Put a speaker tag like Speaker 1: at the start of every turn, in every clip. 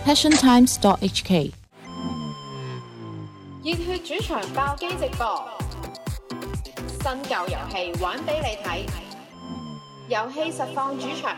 Speaker 1: passiontimes.hk。
Speaker 2: 熱血主場爆機直播，新舊遊戲玩俾你睇，遊戲實況主場。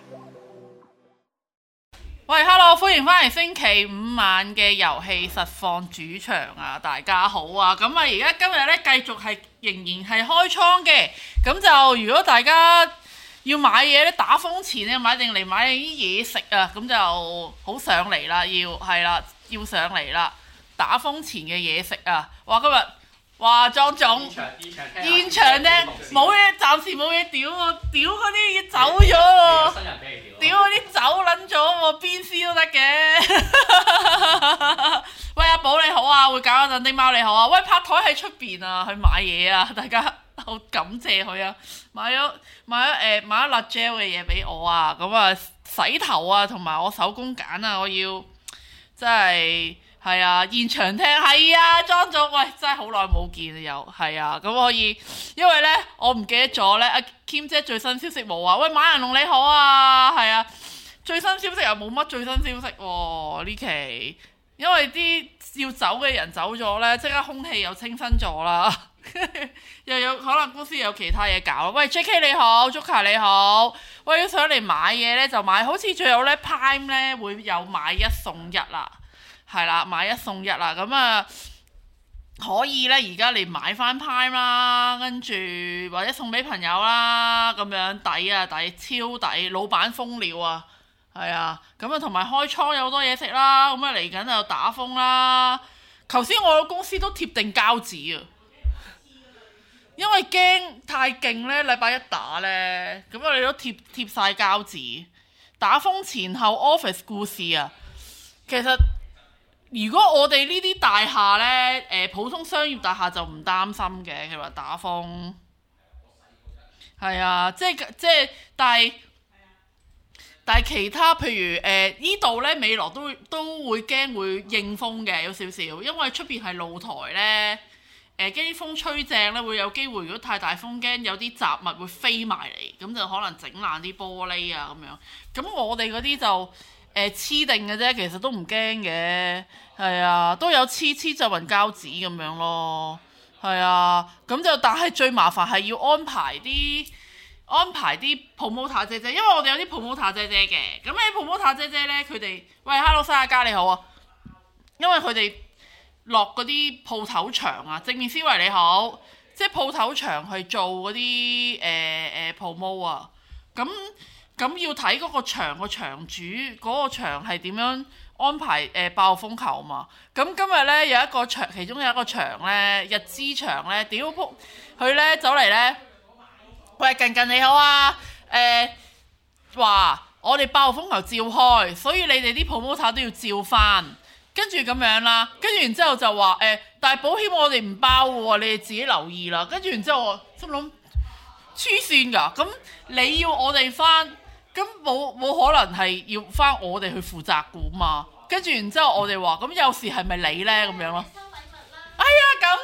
Speaker 3: 喂 ，Hello， 歡迎翻嚟星期五晚嘅遊戲實況主場啊！大家好啊！咁啊，而家今日咧繼續係仍然係開倉嘅，咁就如果大家要買嘢咧，打風前咧買定嚟買啲嘢食啊，咁就好上嚟啦，要上嚟啦！打風前嘅嘢食啊，哇！今日哇莊總現場咧冇嘢，暫時冇嘢屌喎，屌嗰啲嘢走咗喎，屌嗰啲走撚咗喎，邊絲都得嘅。喂，阿寶你好啊，會搞嗰陣啲貓你好啊，喂，拍台喺出邊啊，去買嘢啊，大家好感謝佢啊，買咗辣 gel 嘅嘢俾我啊，咁啊洗頭啊，同埋我手工揀啊，我要真係。係啊，現場聽係啊，莊總，喂，真係好耐冇見啊，又係啊，咁可以，因為呢，我唔記得咗呢，阿 Kim 姐最新消息冇啊，喂，馬人龍你好啊，係啊，最新消息又冇乜最新消息喎呢期，因為啲要走嘅人走咗呢，即刻空氣又清新咗啦，又有可能公司有其他嘢搞。喂 JK 你好 Joker 你好，喂，要上嚟買嘢呢，就買，好似仲有呢 Prime 呢會有買一送一啦。係啦，買一送一啦，咁啊可以咧，而家嚟買翻 Prime 啦，跟住或者送俾朋友啦，咁樣抵啊，抵超抵，老闆瘋了啊，係啊，咁啊同埋開倉有好多嘢食啦，咁啊嚟緊就打風啦，頭先我公司都貼定膠紙啊，因為驚太勁咧，禮拜一打咧，咁我哋都貼晒膠紙，打風前後 office 故事啊，其實。如果我哋呢啲大廈呢，普通商業大廈就唔擔心嘅，佢話打風，係啊，即係，但係其他譬如呢度呢，美羅都會驚會應風嘅，有少少，因為出邊係露台呢，驚啲風吹正呢，會有機會，如果太大風，驚有啲雜物會飛埋嚟，咁就可能整爛啲玻璃啊咁樣。咁我哋嗰啲就。黐定嘅啫，其實都唔驚嘅，係啊，都有黐皺紋膠紙咁樣咯，係啊，咁就但係最麻煩係要安排啲 promoter 姐姐，因為我哋有啲 promoter 姐姐嘅，咁你 promoter 姐姐呢，佢哋喂 Hello 西亞嘉你好啊，因為佢哋落嗰啲鋪頭牆啊，正面思維你好，即係鋪頭牆去做嗰啲promo 啊，咁要睇嗰個場主嗰個場係點樣安排爆風球嘛？咁今日呢，有一個場，其中有一個場呢，日資場呢，屌仆佢呢走嚟呢，喂近你好啊，話我哋爆風球照開，所以你哋啲 promoter 都要照翻，跟住咁樣啦，跟住然之後就話但係保險我哋唔包喎，你哋自己留意啦。跟住然之後我心諗黐線㗎，咁你要我哋翻？咁冇可能係要翻我哋去負責㗎嘛？跟住然之後我哋話咁有時係咪你呢？咁樣咯？哎呀感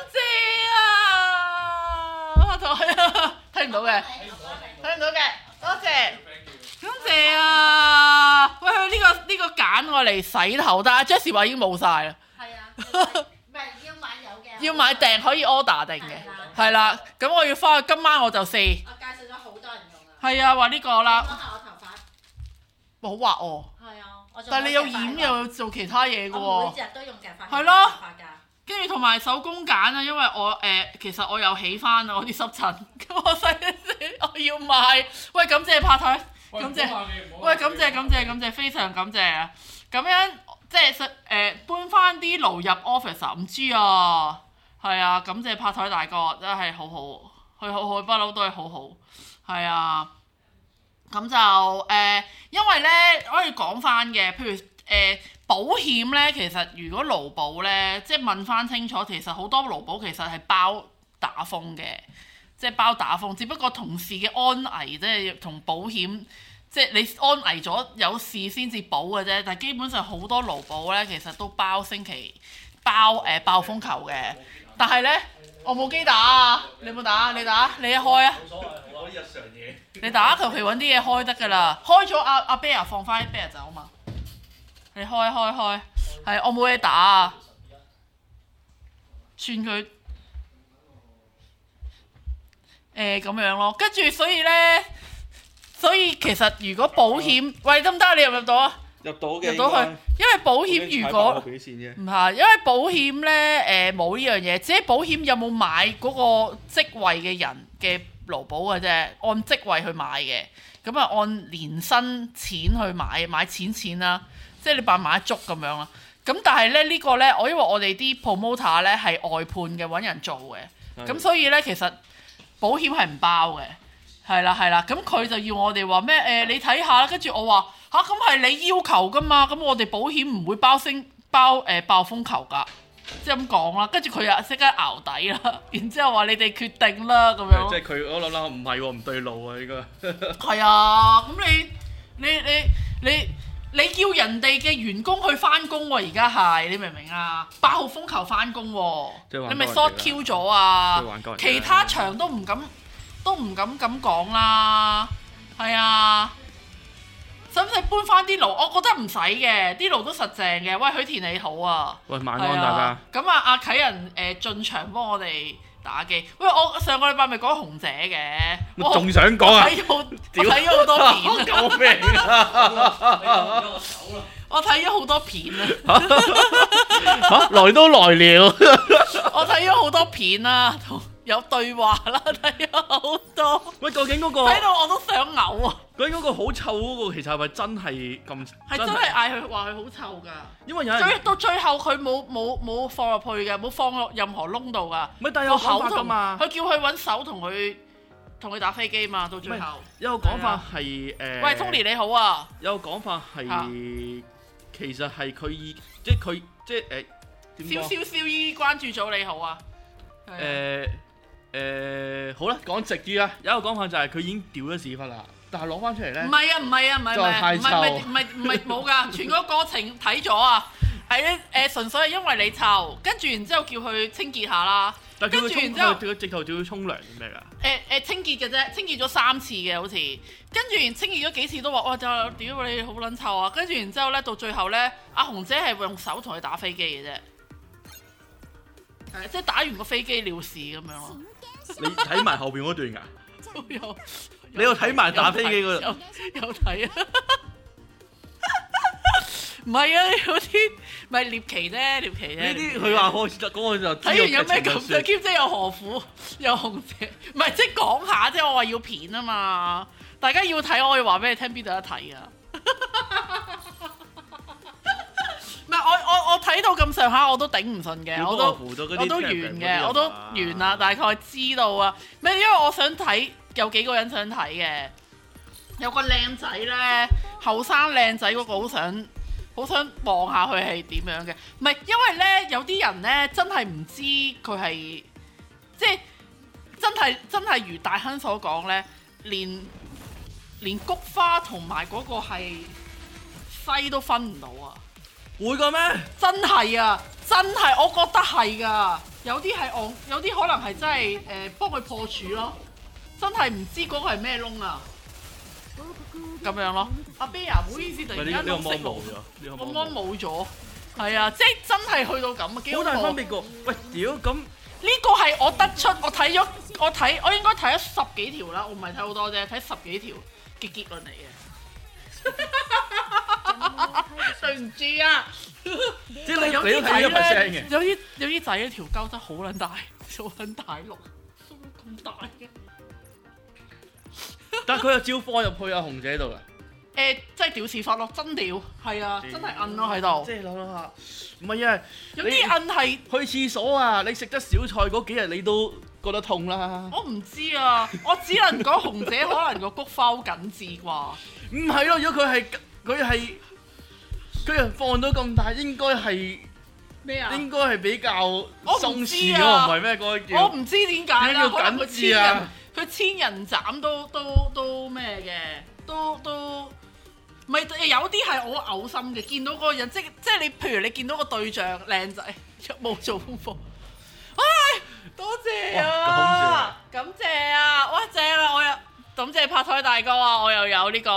Speaker 3: 謝啊！睇唔到嘅，多謝，感謝啊！喂，呢個揀我嚟洗頭，但係 Jessie 話已經冇晒啦。係啊，唔係要買有嘅。要買訂可以 order 定嘅，係啦。咁我要翻去今晚我就試。我介紹咗好多人用啊。係啊，話呢個啦。好滑喎，係啊，但係你有染又有做其他嘢嘅喎，我每日都用夾髮，係咯，跟住同埋手工揀啊，因為我其實我又起翻啊，我啲濕疹，咁我洗一洗我要買，喂感謝拍台，感謝，喂感謝，非常感謝啊，咁樣即係搬翻啲爐入 office 啊，唔知啊，係啊，感謝拍台大哥，真係好好，佢不嬲都係好好，係啊。咁就因為呢，可以講翻嘅，譬如保險呢，其實如果勞保呢，即係問翻清楚，其實好多勞保其實係包打風嘅，即係包打風，只不過同事嘅安危即係同保險，即係你安危咗有事先至保嘅啫。但係基本上好多勞保呢，其實都包爆風球嘅，但係呢。我冇機打啊！你有冇打？你打？你一開啊！冇所謂，我啲日常嘢。你打求其揾啲嘢開得㗎啦，開咗阿 Bear 放翻 Bear 走嘛。 你開，係我冇嘢打啊，算佢咁樣咯。跟住所以其實如果保險，喂得唔得？你入唔入到啊？
Speaker 1: 入到嘅，
Speaker 3: 入到去，因為保險如果唔係，因為保險咧冇呢樣嘢，只係保險有冇買嗰個職位嘅人嘅勞保嘅啫，按職位去買嘅，咁啊按年薪錢去買錢啦，即係你扮買足咁樣啦。咁但係咧呢個咧，因為我哋啲 promoter 咧係外判嘅揾人做嘅，咁所以咧其實保險係唔包嘅，係啦，咁佢就要我哋話咩你睇下啦，跟住我話嚇咁係你要求噶嘛，咁我哋保險唔會包暴風球㗎，即係咁講啦。跟住佢又即刻淆底啦，然之後話你哋決定啦咁樣。
Speaker 1: 即係佢我諗啦，唔係喎，唔對路啊呢個。係
Speaker 3: 啊，咁你叫人哋嘅員工去翻工喎，而家係你明唔明啊？8號風球翻工喎，你咪 short Q 咗啊！其他場都唔敢咁講啦，係啊。使唔使搬翻啲爐？我覺得唔使嘅，啲爐都實正嘅。喂，許田你好啊！
Speaker 1: 喂，晚安大家。
Speaker 3: 咁啊，阿啟仁進場幫我哋打機。喂，我上個禮拜咪講紅姐嘅，
Speaker 1: 我仲想講啊！
Speaker 3: 我睇咗好多片啊！
Speaker 1: 救命啊！
Speaker 3: 我睇咗好多片啊！
Speaker 1: 來都來了。
Speaker 3: 我睇咗好多片啊！有對話啦，睇咗好多。
Speaker 1: 喂，究竟嗰個
Speaker 3: 睇到我都想嘔啊！
Speaker 1: 究竟嗰個好臭嗰個，其實係咪真係咁？
Speaker 3: 係真係嗌佢話佢好臭㗎。因為有人到最後佢冇放入去嘅，冇放落任何窿度㗎。
Speaker 1: 唔係，但係有講法㗎嘛。
Speaker 3: 佢叫佢揾手同佢打飛機嘛，到最後。
Speaker 1: 有個講法係
Speaker 3: 喂 Tony 你好啊！
Speaker 1: 有個講法係其實係佢即係佢即係
Speaker 3: 燒衣關注組你好啊！
Speaker 1: 好啦，講直啲啦。有一個講法就係佢已經屌咗屎忽啦，但係攞翻出嚟咧，
Speaker 3: 唔係冇㗎，全個過程睇咗啊，係純粹係因為你臭，跟住然之後叫佢清潔下啦，跟住然之後
Speaker 1: 佢直頭仲要沖涼定咩㗎？
Speaker 3: 清潔嘅啫，清潔咗3次嘅好似，跟住清潔咗幾次都話哇就屌你好撚臭啊，跟住然之後咧到最後咧，阿紅姐係用手同佢打飛機嘅啫，係即係打完個飛機尿屎咁樣咯。
Speaker 1: 你睇埋後邊嗰段㗎？
Speaker 3: 都有。
Speaker 1: 你有睇埋打飛機嗰度？
Speaker 3: 有睇啊！唔係啊，有啲咪獵奇啫。呢
Speaker 1: 啲佢話開始嗰個就
Speaker 3: 睇完有咩感想？兼且有何苦？有紅姐，唔係即係講下啫。我話要片啊嘛，大家要睇，我要話俾你聽邊度得睇啊！唔係我睇到咁上下我都頂唔順嘅，我都完嘅，我都完啦，大概知道啊。咩？因為我想睇，有幾個人想睇嘅，有個靚仔咧，後生靚仔嗰個好想望下佢係點樣嘅。唔係因為咧有啲人咧真係唔知佢係即係真係如大亨所講咧，連菊花同埋嗰個係西都分唔到啊！
Speaker 1: 會嘅咩？
Speaker 3: 真係啊！真係，我覺得係㗎。有啲係有啲可能係真係幫佢破處咯。真係唔知嗰個係咩窿啊！咁樣咯。阿 Bear 唔好意思，突然間都熄咗。個芒冇咗。係啊，即係真係去到咁啊！幾
Speaker 1: 好大分別㗎。喂，屌咁
Speaker 3: 呢個係我得出，我應該睇咗10幾條啦。我唔係睇好多啫，睇10幾條嘅結論嚟嘅。對唔住啊！
Speaker 1: 即係你都睇咗1%嘅。
Speaker 3: 有啲仔咧條膠真係好撚大，好撚大陸，咁大嘅。
Speaker 1: 但係佢又照放入去阿紅姐度㗎。
Speaker 3: 真係屌屎忽咯，真屌，係啊，真係摁咯喺度。
Speaker 1: 即係諗下，唔係啊，
Speaker 3: 有啲摁係
Speaker 1: 去廁所啊！你食得小菜嗰幾日你都覺得痛啦。
Speaker 3: 我唔知啊，我只能講紅姐可能個菊花好緊緻啩。
Speaker 1: 唔係咯，如果佢放到咁大，應該係
Speaker 3: 咩啊？
Speaker 1: 應該係比較鬆弛咯，唔係咩？嗰個叫
Speaker 3: 我唔知點解啦，可能佢千人斬都咩嘅，都唔係有啲係我嘔心嘅，見到嗰個人即係你，譬如你見到個對象靚仔，冇做功課，唉，多謝啊，感謝啊，哇正啊，我又感謝拍台大哥啊，我又有呢個打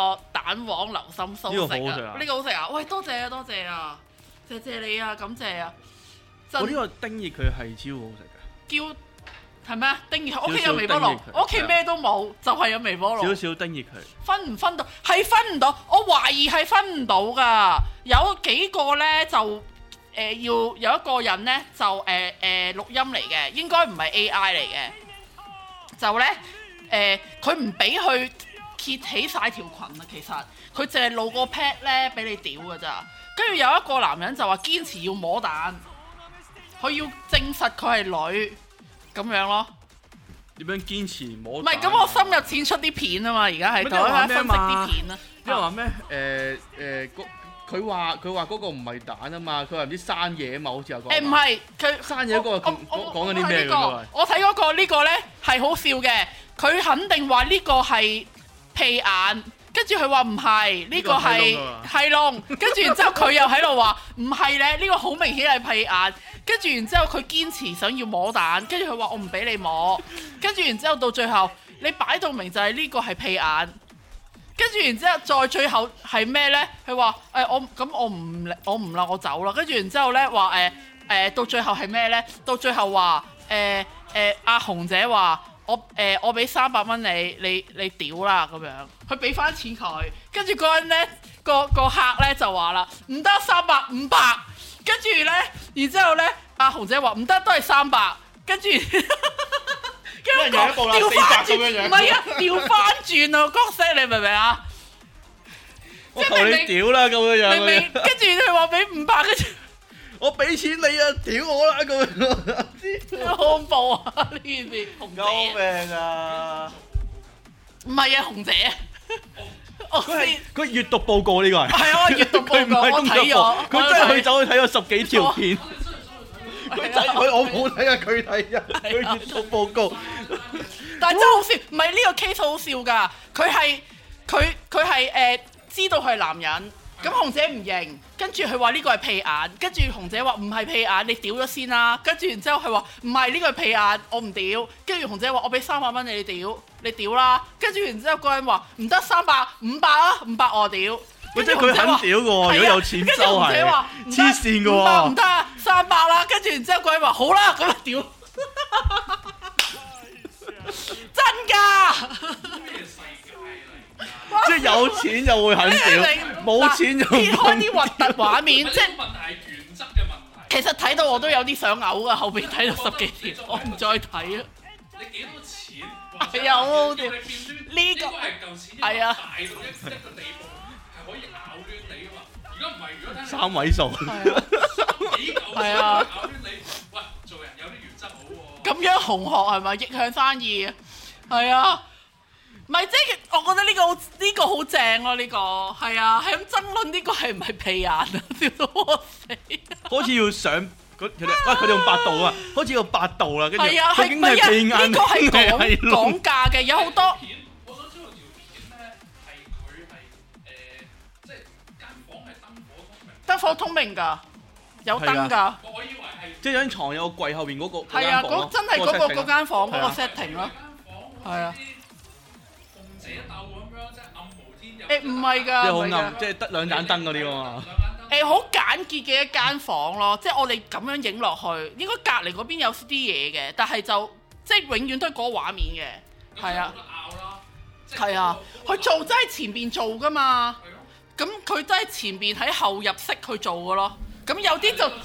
Speaker 3: 蛋黃流心酥食啊！呢個好食啊！喂，多謝啊，多謝啊，謝謝你啊，感謝啊！
Speaker 1: 我呢個丁熱佢係超好食㗎。
Speaker 3: 係咩啊？丁熱，我屋企有微波爐，我屋企咩都冇，就係有微波爐。
Speaker 1: 少少丁熱佢。分
Speaker 3: 唔分到？係分唔到，我懷疑係分唔到㗎。有幾個咧就要有一個人咧就錄音嚟嘅，應該唔係 AI 嚟嘅。就咧佢唔俾佢揭起晒條裙啊，其實佢淨係露個 pad 咧俾你屌㗎咋。跟住有一個男人就話堅持要摸蛋，佢要證實佢係女。咁樣咯，
Speaker 1: 點樣堅持摸？
Speaker 3: 唔係咁，我深入淺出啲片啊嘛，而家係度分析啲片啊。
Speaker 1: 因為話咩？佢話嗰個唔係蛋啊嘛，佢話唔知生嘢啊嘛，好似有講。
Speaker 3: 唔係佢
Speaker 1: 生嘢嗰個講緊啲咩㗎？
Speaker 3: 我睇嗰個呢個咧係好笑嘅，佢肯定話呢個係屁眼，跟住佢話唔係，呢個係窿，跟住然之後佢又喺度話唔係咧，呢個好明顯係屁眼。跟住然之後佢堅持想要摸蛋，跟住佢話我唔俾你摸，跟住然之後到最後你擺到明就係呢個係屁眼，跟住然之後再最後係咩呢？佢話我唔啦，我走啦。跟住然之後呢話到最後係咩呢？到最後話阿紅姐話我俾300蚊你屌啦咁樣，佢俾翻錢佢，跟住嗰人呢個客呢就話啦唔得300 500。跟住咧，然之後咧，阿紅姐話唔得，都係300。跟住，跟住調翻轉，唔係啊，調翻轉啊，角色你明唔明啊？
Speaker 1: 我求你屌啦咁樣樣。
Speaker 3: 明明跟住佢話俾500，跟住
Speaker 1: 我俾錢你啊，屌我啦咁樣。
Speaker 3: 好恐怖啊！呢件事，紅姐。
Speaker 1: 救命啊！
Speaker 3: 唔係啊，紅姐。
Speaker 1: 佢閱讀報告呢個係。
Speaker 3: 係啊，閱讀報告我睇咗，
Speaker 1: 佢真係去走去睇咗10幾條片。我冇睇啊，佢睇啊，佢閱讀報告。
Speaker 3: 但係真好笑，唔係呢個 case 好笑㗎。佢係知道佢係男人，咁紅姐唔認，跟住佢話呢個係屁眼，跟住紅姐話唔係屁眼，你屌咗先啦。跟住然之後佢話唔係呢個係屁眼，我唔屌。跟住紅姐話我俾300蚊你屌，你屌啦。跟住然之後嗰人話唔得300 500啊，500我屌。
Speaker 1: 即係佢肯屌嘅喎，如果有錢收係黐線嘅喎。
Speaker 3: 唔得300啦。跟住然之後嗰人話好啦，咁就屌。真㗎。
Speaker 1: 即係有錢就會肯屌，冇錢就唔
Speaker 3: 撇開啲核突畫面，即係
Speaker 4: 問題係原則嘅問題。
Speaker 3: 其實睇到我都有啲想嘔啊！後邊睇到10幾條，我唔再睇啊！
Speaker 4: 你幾多錢？
Speaker 3: 係啊，好好笑。
Speaker 4: 呢個係嚿錢，
Speaker 3: 係啊，
Speaker 4: 大到一個地步係可以咬亂你㗎嘛！如果唔係，如果睇
Speaker 1: 3位數，
Speaker 4: 幾嚿錢
Speaker 3: 係啊，
Speaker 4: 咬亂你，喂，做人有啲原則好喎。
Speaker 3: 咁樣紅學係咪逆向生意啊？係啊。唔係，即係我覺得呢個好正咯，呢個係啊，係咁爭論呢個係唔係屁眼啊？笑到我死！
Speaker 1: 好似要上佢哋用百度啊，好似要百度啦，跟住
Speaker 3: 係啊，
Speaker 1: 究竟係屁眼
Speaker 3: 呢個係講價嘅，有好多。
Speaker 4: 我想知道條片咧係佢係即係間房係燈火通明。
Speaker 3: 燈火通明㗎，有燈㗎。
Speaker 4: 我以為係
Speaker 1: 即係張床有個櫃後邊嗰個。
Speaker 3: 係啊，真係嗰間房嗰個 setting 咯。係啊。
Speaker 4: 寫鬥咁樣，即係暗無天日。
Speaker 3: 唔係㗎，
Speaker 1: 即係好暗，即係得2盞燈嗰啲㗎嘛。
Speaker 3: 好簡潔嘅一間房咯，即係我哋咁樣影落去，應該隔離嗰邊有啲嘢嘅，但係就即係永遠都係嗰個畫面嘅。係啊。係啊，佢做真係前邊做㗎嘛。咁佢真係前邊喺後入息去做㗎咯。咁有啲就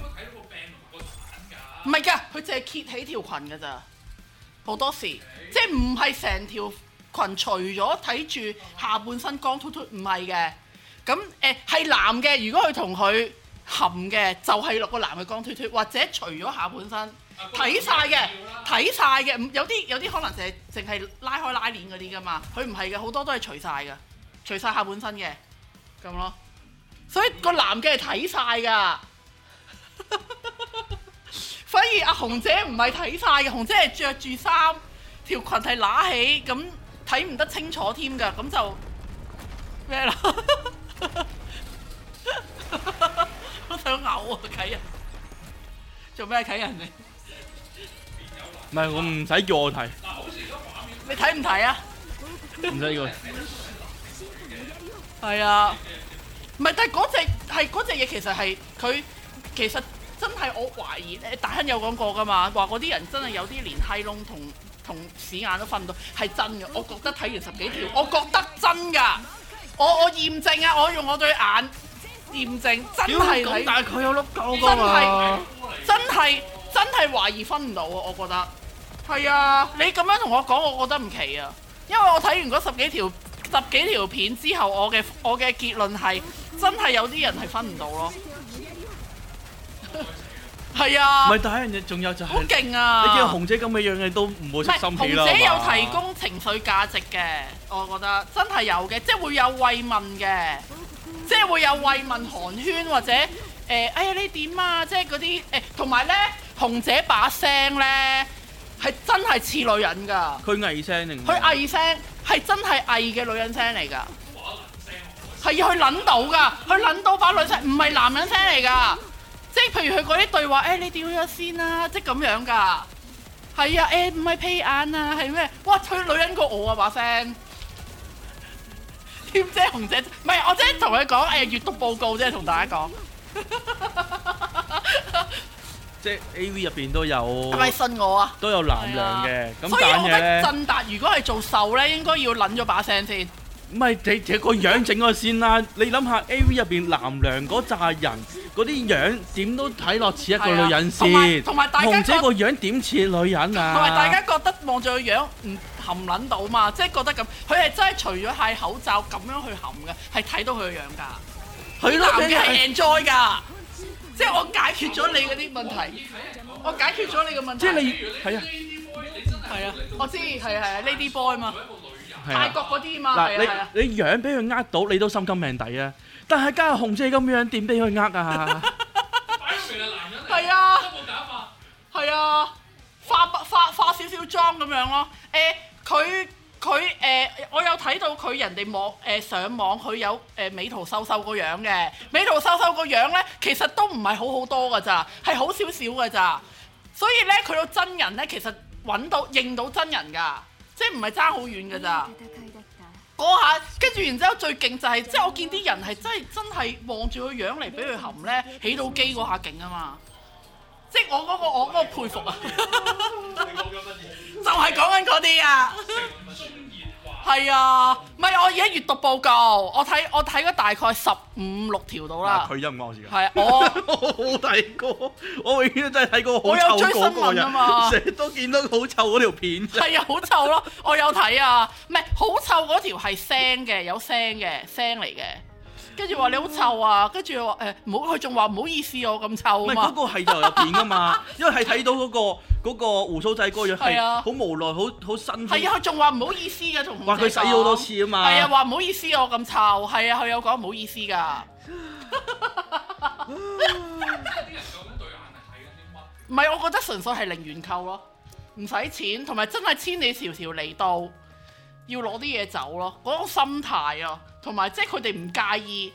Speaker 3: 唔係㗎，佢淨係揭起條裙㗎咋。好多時即係唔係成條裙除咗睇住下半身光禿禿，唔係嘅。咁係男嘅，如果佢同佢含嘅，就係落個男嘅光禿禿，或者除咗下半身睇晒嘅，睇晒嘅。有啲可能淨係拉開拉鏈嗰啲噶嘛，佢唔係嘅，好多都係除晒嘅，除晒下半身嘅咁咯。所以個男嘅係睇晒噶，反而阿紅姐唔係睇晒嘅，紅姐係着住衫，條裙係揦起咁。睇唔得清楚添㗎，咁就咩啦？好想嘔啊！啟人做咩啟人你？
Speaker 1: 唔係我唔使叫我睇。
Speaker 3: 你睇唔睇啊？
Speaker 1: 唔使叫。
Speaker 3: 係啊，唔係，但係嗰隻嘢其實係佢其實真係我懷疑大亨有講過㗎嘛，話嗰啲人真係有啲連閪窿同屎眼都分唔到，係真嘅。我覺得睇完10幾條，我覺得真㗎。我驗證啊！我用我對眼驗證，真係睇。
Speaker 1: 但係佢有粒膠㗎嘛？
Speaker 3: 真係懷疑分唔到啊！我覺得係啊！你咁樣同我講，我覺得唔奇啊！因為我睇完嗰十幾條片之後，我嘅結論係真係有啲人係分唔到咯。係啊！
Speaker 1: 唔係，但係人哋仲有就係
Speaker 3: 好勁啊！
Speaker 1: 你見紅姐咁嘅樣，你都唔會識心氣啦。
Speaker 3: 紅姐有提供情緒價值嘅，我覺得真係有嘅，即係會有慰問嘅，即係會有慰問寒暄或者哎呀你點啊？即係嗰啲同埋咧紅姐把聲咧係真係似女人㗎。佢
Speaker 1: 偽聲定？
Speaker 3: 佢偽聲係真係偽嘅女人聲嚟㗎。係要去撚到㗎，去撚到把女聲，唔係男人聲嚟㗎。即係譬如佢嗰啲對話，你屌咗先啦，即係咁樣㗎。係啊，唔係屁眼啊，係咩？哇，佢女人過我啊把聲。添姐紅姐，唔係我即係同佢講閱讀報告啫，同大家講。
Speaker 1: 即係 AV 入邊都有。
Speaker 3: 係咪信我啊？
Speaker 1: 都有男良嘅，咁
Speaker 3: 所以我覺得
Speaker 1: 咧。
Speaker 3: 振達如果係做秀咧，應該要撚咗把聲先。
Speaker 1: 唔係你個樣整咗先啦，你諗下 AV 入邊男良嗰扎人嗰啲樣點都睇落似一個女人先，
Speaker 3: 同埋大家
Speaker 1: 紅姐個樣點似女人啊？
Speaker 3: 同埋大家覺得望住個樣唔含撚到嘛，即係覺得咁，佢係真係除咗係口罩咁樣去含嘅，係睇到佢個樣㗎。佢男嘅係 enjoy 㗎，即係我解決咗你嗰啲問題，我解決咗你嘅問題。
Speaker 1: 即係你係啊，
Speaker 3: 係啊，我知係啊 Lady Boy 嘛。泰國嗰啲嘛，
Speaker 1: 嗱你樣俾佢呃到，你都心甘命抵啊！但係加紅姐咁樣點俾佢呃啊？
Speaker 3: 係啊，係啊，化少少妝咁樣咯。佢我有睇到佢人哋上網，佢有美圖秀秀個樣嘅，美圖秀秀個樣咧，其實都唔係好多㗎咋，係好少少㗎咋。所以咧，佢到真人咧，其實認到真人㗎。即係唔係爭好遠㗎咋？嗰下跟住然之後最勁就係，即係我見啲人係真係望住個樣嚟俾佢含咧，起到機嗰下勁啊嘛！即係我嗰個佩服啊！就係講緊嗰啲啊！係啊，唔係我而家閱讀報告，我睇咗大概15、16條到啦。
Speaker 1: 佢音樂時間。
Speaker 3: 係啊，我
Speaker 1: 冇睇過，我永遠都係睇過好
Speaker 3: 我有追
Speaker 1: 臭
Speaker 3: 新聞啊嘛，
Speaker 1: 成日都見到好臭嗰條片。
Speaker 3: 係啊，好臭咯！我有睇啊，唔係好臭嗰條係聲嘅，有聲嚟嘅。跟住話你好臭啊，跟住話唔好，佢仲話唔好意思我咁臭啊嘛。
Speaker 1: 唔係嗰個係就有片噶嘛，因為係睇到嗰個胡鬚仔嗰個樣係好無奈，好辛苦。
Speaker 3: 係啊，佢仲話唔好意思嘅，同
Speaker 1: 話佢洗好多次啊嘛。
Speaker 3: 係啊，話唔好意思我咁臭，係啊，佢有講唔好意思㗎。唔係，我覺得純粹係零元購咯，唔使錢，同埋真係千里迢迢嚟到，要攞啲嘢走咯，嗰種心態啊，同埋即係佢哋唔介意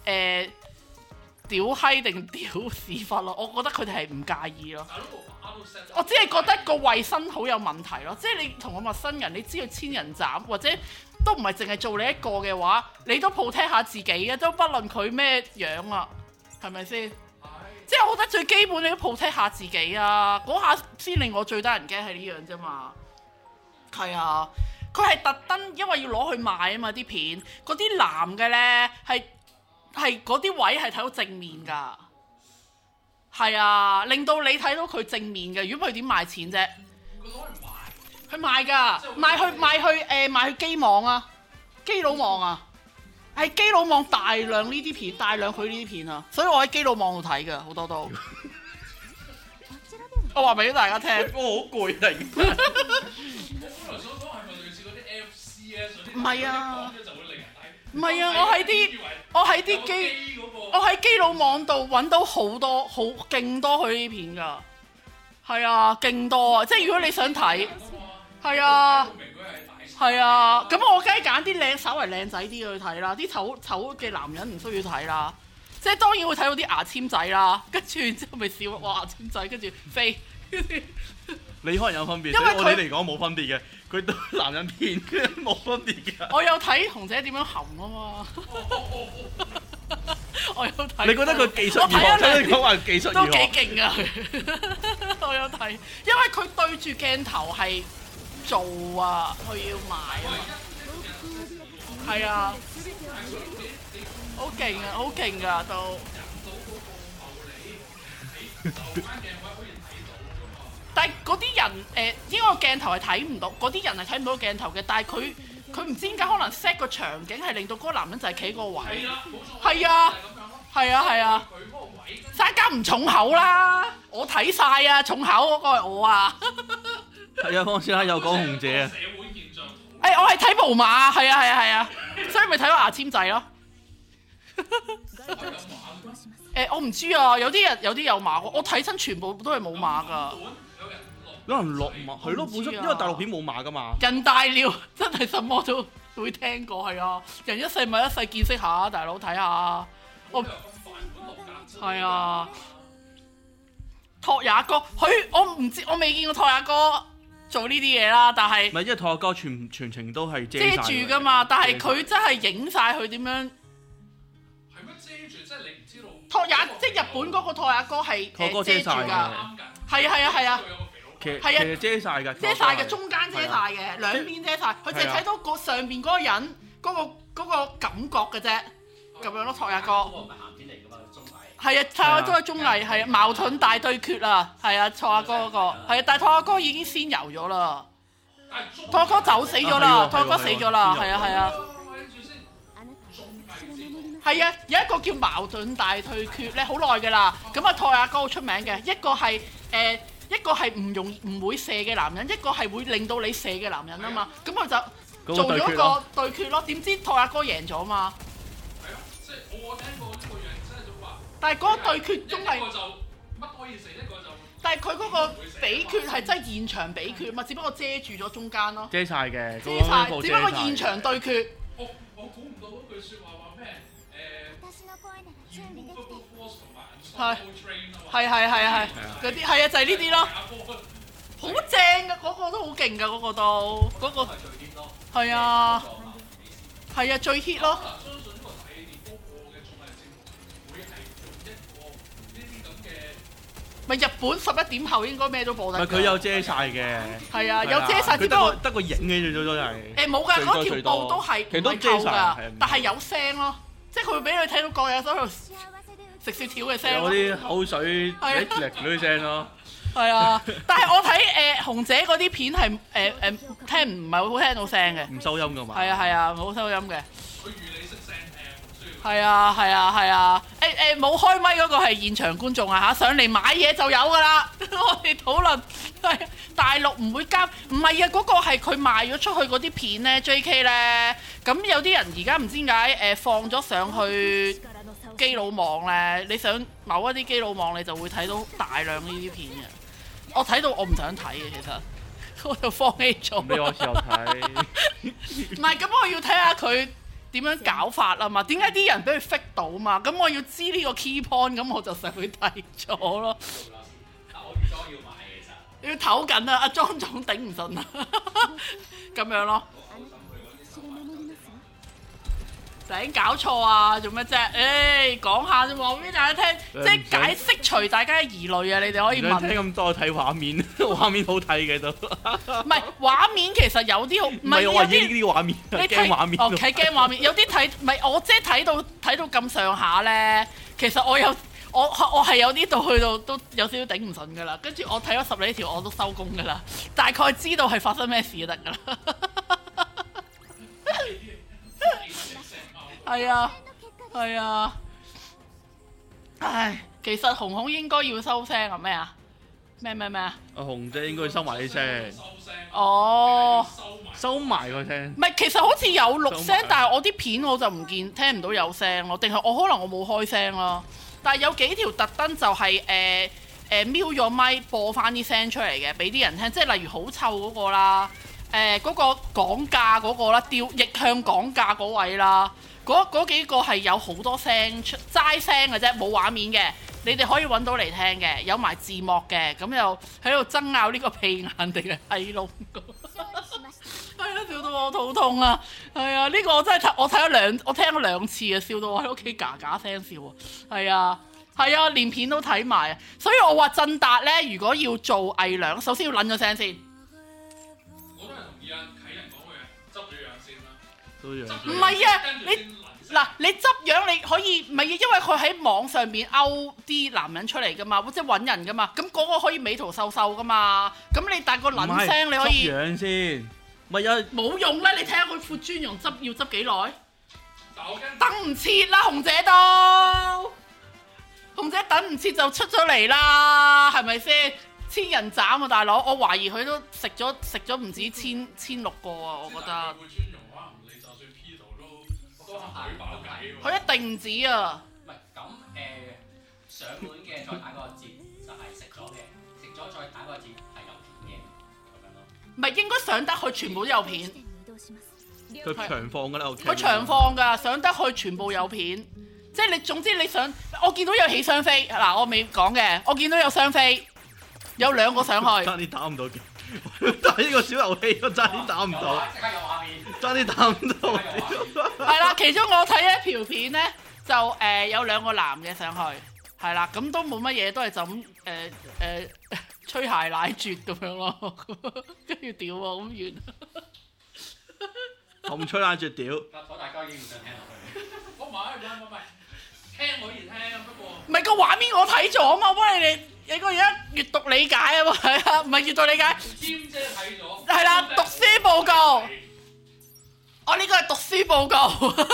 Speaker 3: 屌閪定屌屎忽咯，我覺得佢哋係唔介意咯。我只係覺得個衞生好有問題咯，即係你同個陌生人，你知道千人斬或者都唔係淨係做你一個嘅話，你都 protect 下自己嘅，都不論佢咩樣啊，係咪先？即係我覺得最基本你都 protect 下自己啊，嗰下先令我最得人驚係呢樣啫嘛。係啊，佢係特登因為要攞去賣啊嘛啲片，嗰啲男嘅呢係嗰啲位係睇到正面㗎。係啊，令到你睇到佢正面嘅，如果佢點賣錢啫？佢賣㗎，賣去機網啊，基佬網啊，係基佬網大量呢啲片，大量佢呢啲片啊，所以我喺基佬網度睇㗎，好多都。我話俾大家聽，
Speaker 1: 我好攰突然間。
Speaker 4: 我本來所講係咪類似嗰啲 FCS 嗰啲？
Speaker 3: 唔係啊，
Speaker 4: 就會令人睇。
Speaker 3: 唔係啊，我喺基佬網度揾到好多勁多佢呢啲片㗎。係啊，勁多啊！即係如果你想睇，係啊，係啊，咁我梗係揀啲稍為靚仔啲嘅去睇啦。啲醜嘅男人唔需要睇啦。即係當然會睇到啲牙籤仔啦，跟住然之後咪笑哇牙籤仔，跟住飛，
Speaker 1: 你可能有分別，
Speaker 3: 因為
Speaker 1: 對我哋嚟講冇分別嘅，佢對男人片冇分別㗎。
Speaker 3: 我有睇紅姐點樣含啊嘛，我有睇。
Speaker 1: 你覺得佢技術如何？
Speaker 3: 我睇咗兩
Speaker 1: 聽你講話技術如
Speaker 3: 都幾
Speaker 1: 何？
Speaker 3: 勁啊佢，我有睇，因為佢對住鏡頭係做啊，佢要賣啊嘛，係啊，好勁啊，好勁㗎都。但係嗰啲人應該個鏡頭係睇唔到，嗰啲人係睇唔到鏡頭嘅。但係佢唔知點解可能 set 個場景係令到嗰個男人就係企個位。係啊，係啊，係啊。山家唔重口啦，我睇晒啊，重口嗰個係我啊。
Speaker 1: 係啊，方師奶又講紅姐啊。
Speaker 3: 我係睇無碼，係啊，係啊，係啊，所以咪睇到牙籤仔咯。我唔知啊，有啲人有碼，我睇親全部都係冇碼㗎。
Speaker 1: 可能落碼係咯，本身因為大陸片冇碼㗎嘛。
Speaker 3: 人大了，真係什麼都會聽過，係啊！人一世咪一世見識下，大佬睇下。係啊，拓也哥，我唔知，我未見過拓也哥做呢啲嘢啦，但係
Speaker 1: 唔係，因為拓也哥全程都係遮
Speaker 3: 住㗎嘛，但係佢真係影晒佢點樣。
Speaker 4: 係咩遮住？即係你唔知道。
Speaker 3: 拓也即係日本嗰個拓也哥係遮住㗎，係啊係啊係啊。
Speaker 1: 其實遮晒㗎，
Speaker 3: 遮晒嘅，中間遮晒嘅，兩邊遮晒，佢淨係睇到個上邊嗰個人嗰個感覺嘅啫，咁樣咯，拓也哥。嗰個唔係鹹片嚟㗎嘛，綜藝。係啊，拓也哥係綜藝，係啊，矛盾大對決啊，係啊，拓也哥嗰個，係啊，但係拓也哥已經先遊咗啦，拓也哥走死咗啦，拓也哥死咗啦，係啊係啊。係啊，有一個叫矛盾大對決咧，好耐㗎啦。咁啊，拓也哥好出名嘅，一個係唔會射嘅男人，一個係會令到你射嘅男人啊嘛。咁佢就做咗個對決咯。點知拓也哥贏咗嘛？
Speaker 4: 係啊，即係我聽過呢個樣，即係就話。
Speaker 3: 但係嗰個對決中係
Speaker 4: 一個就乜可以射，一個就。
Speaker 3: 但係佢嗰個比決係真係現場比決嘛，只不過遮住咗中間咯。
Speaker 1: 遮晒嘅，
Speaker 3: 遮晒，只不過現場對決。
Speaker 4: 我估唔到嗰句説話話咩？
Speaker 3: 係嗰啲係啊，就係呢啲咯，好正㗎，嗰個都好勁㗎，嗰個都嗰個係啊，係啊，最 hit 咯。
Speaker 4: 相信呢個大氣電波播嘅綜藝節目會係用一個呢啲咁嘅。
Speaker 3: 咪日本11點後應該咩都播得。
Speaker 1: 唔係佢有遮晒嘅。
Speaker 3: 係啊，有遮晒，只不過
Speaker 1: 得個影嘅最多都係。
Speaker 3: 冇㗎，嗰條布都係唔係透㗎，但係有聲咯，即係佢會俾你睇到各有喺度食雪條嘅聲，
Speaker 1: 有啲口水滴嗰啲聲咯。
Speaker 3: 係啊，但係我睇紅姐嗰啲片係聽唔係好聽到聲嘅，
Speaker 1: 唔收音㗎嘛。
Speaker 3: 係啊係啊，冇收音嘅。
Speaker 4: 佢預你識聲聽，
Speaker 3: 係啊係啊係啊，冇開咪嗰個係現場觀眾啊嚇，上嚟買嘢就有㗎啦。我哋討論係大陸唔會加，唔係啊，嗰個係佢賣咗出去嗰啲片咧 JK 咧，咁有啲人而家唔知點解放咗上去基佬網咧，你上某一啲基佬網你就會睇到大量呢啲片嘅。我睇到我唔想睇嘅，其實我就放棄咗。
Speaker 1: 俾我試下睇。
Speaker 3: 唔係，咁我要睇下佢點樣搞法啊嘛？點解啲人俾佢 fit 到嘛？咁我要知呢個 key point，咁我就上去睇咗咯。
Speaker 5: 我預咗要買嘅其實。
Speaker 3: 要唞緊啊！阿莊總頂唔順啊，咁樣咯。頂搞錯啊！做咩啫？講下啫，話俾大家聽，即係解釋除大家嘅疑慮啊！你哋可以問。
Speaker 1: 聽咁多睇畫面，畫面好睇嘅都。
Speaker 3: 唔係畫面，其實有啲好，唔係
Speaker 1: 我話呢啲畫面，
Speaker 3: 你
Speaker 1: 驚畫面。
Speaker 3: 睇驚畫面，有啲睇唔係我即係睇到咁上下咧，其實我係有啲到去到都有少少頂唔順㗎啦。跟住我睇咗10幾條我都收工㗎啦，大概知道係發生咩事就得㗎啦。係啊，係啊，唉，其實紅紅應該要收聲啊！咩啊？咩啊？
Speaker 1: 阿紅姐應該收埋啲聲。
Speaker 3: 哦，
Speaker 1: 收埋個聲。
Speaker 3: 唔係，其實好似有錄聲，但係我啲片我就唔見聽唔到有聲咯，定係我可能我冇開聲咯。但係有幾條特登就係瞄咗咪播翻啲聲出嚟嘅，俾啲人聽，即係例如好臭嗰個啦，嗰個講價嗰個啦，逆向講價嗰位啦。嗰幾個係有好多聲齋聲嘅啫，冇畫面嘅， 你哋可以揾到嚟聽嘅，有埋字幕嘅，咁又喺度爭拗呢個屁眼定係閪窿。係啊，笑到我肚痛啊！係啊，呢個我真係我聽咗兩次啊，笑到我喺屋企嘎嘎聲笑啊！係啊，係啊，連片都睇埋啊！所以我話振達咧，如果要做偽娘，首先要撚咗聲先。
Speaker 4: 我都係同意啊，啟人講嘅，執咗樣先啦。
Speaker 1: 都樣。
Speaker 3: 唔係啊，你執樣你可以，唔係啊，因為佢喺網上面勾啲男人出嚟噶嘛，即係揾人噶嘛，咁嗰個可以美圖秀秀噶嘛，咁你但個撚聲你可以。
Speaker 1: 執樣先。唔係啊，
Speaker 3: 冇用啦！你睇下佢副尊容要執幾耐？
Speaker 4: 但我驚
Speaker 3: 等唔切啦，紅姐都，紅姐等唔切就出咗嚟啦，係咪先？千人斬啊，大佬！我懷疑佢都食咗唔止1600個啊，我覺得。
Speaker 4: 會尊容可能你就算 P 圖都係舉爆計喎。
Speaker 3: 佢一定唔止啊！
Speaker 5: 唔係咁上門嘅再打嗰個折就係食咗嘅，食咗再打嗰個折係有片嘅咁樣咯。
Speaker 3: 唔係應該上得去全部都有片。
Speaker 1: 佢長放㗎啦，我
Speaker 3: 佢長放㗎，上得去全部有片。即係你總之你想，我見到有起雙飛嗱，我未講嘅，我見到有雙飛，有2個上去。
Speaker 1: 爭啲打唔到嘅，但係呢個小遊戲我爭啲打唔到，
Speaker 5: 即刻有畫面，
Speaker 1: 爭啲打唔到。
Speaker 3: 係啦，其中我睇一條片咧，就有2個男嘅上去，係啦，咁都冇乜嘢，都係就咁吹鞋奶絕咁樣咯，跟住屌啊咁遠。
Speaker 1: 紅吹奶絕屌。
Speaker 5: 我大家已經唔想聽落去。
Speaker 4: 我唔係，聽可以聽，不過
Speaker 3: 唔係個畫面我睇咗啊嘛，我幫你個而家閱讀理解啊嘛，係啊，唔係閱讀理解，
Speaker 4: 添姐睇咗。
Speaker 3: 係啦，讀書報告。我呢個係讀書報告。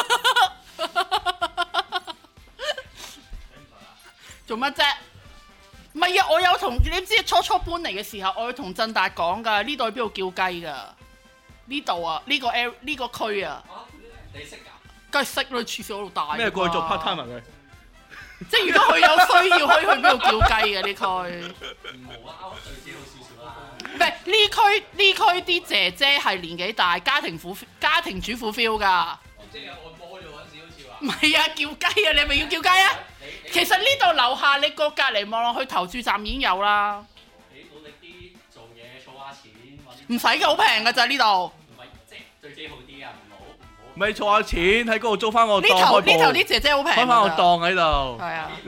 Speaker 3: 做乜啫？唔係啊，我有同你知初搬嚟嘅時候，我有同振達講㗎，呢度喺邊度叫雞㗎？呢度啊，呢個區啊。
Speaker 5: 你識㗎？
Speaker 3: 梗係識啦，廁所度大。
Speaker 1: 咩過去做 part time 佢？
Speaker 3: 即係如果佢有需要，可以去邊度叫雞嘅呢區？
Speaker 5: 冇啊，最少好少少啦。
Speaker 3: 唔係呢區啲姐姐係年紀大，家庭主婦 feel 㗎。
Speaker 5: 即係有按摩咗嗰陣時，好似話。
Speaker 3: 唔係啊，叫雞啊！你係咪要叫雞啊？其實呢度樓下你個隔離望落去投注站已經有啦。
Speaker 5: 你努力啲做嘢，儲下錢。
Speaker 3: 唔使嘅，好平㗎咋呢度。
Speaker 5: 唔係即係對自己好啲啊！唔好。
Speaker 1: 咪儲下錢喺嗰度租翻個檔
Speaker 3: 呢頭啲姐姐好平。
Speaker 1: 開翻個檔喺度。
Speaker 3: 係啊。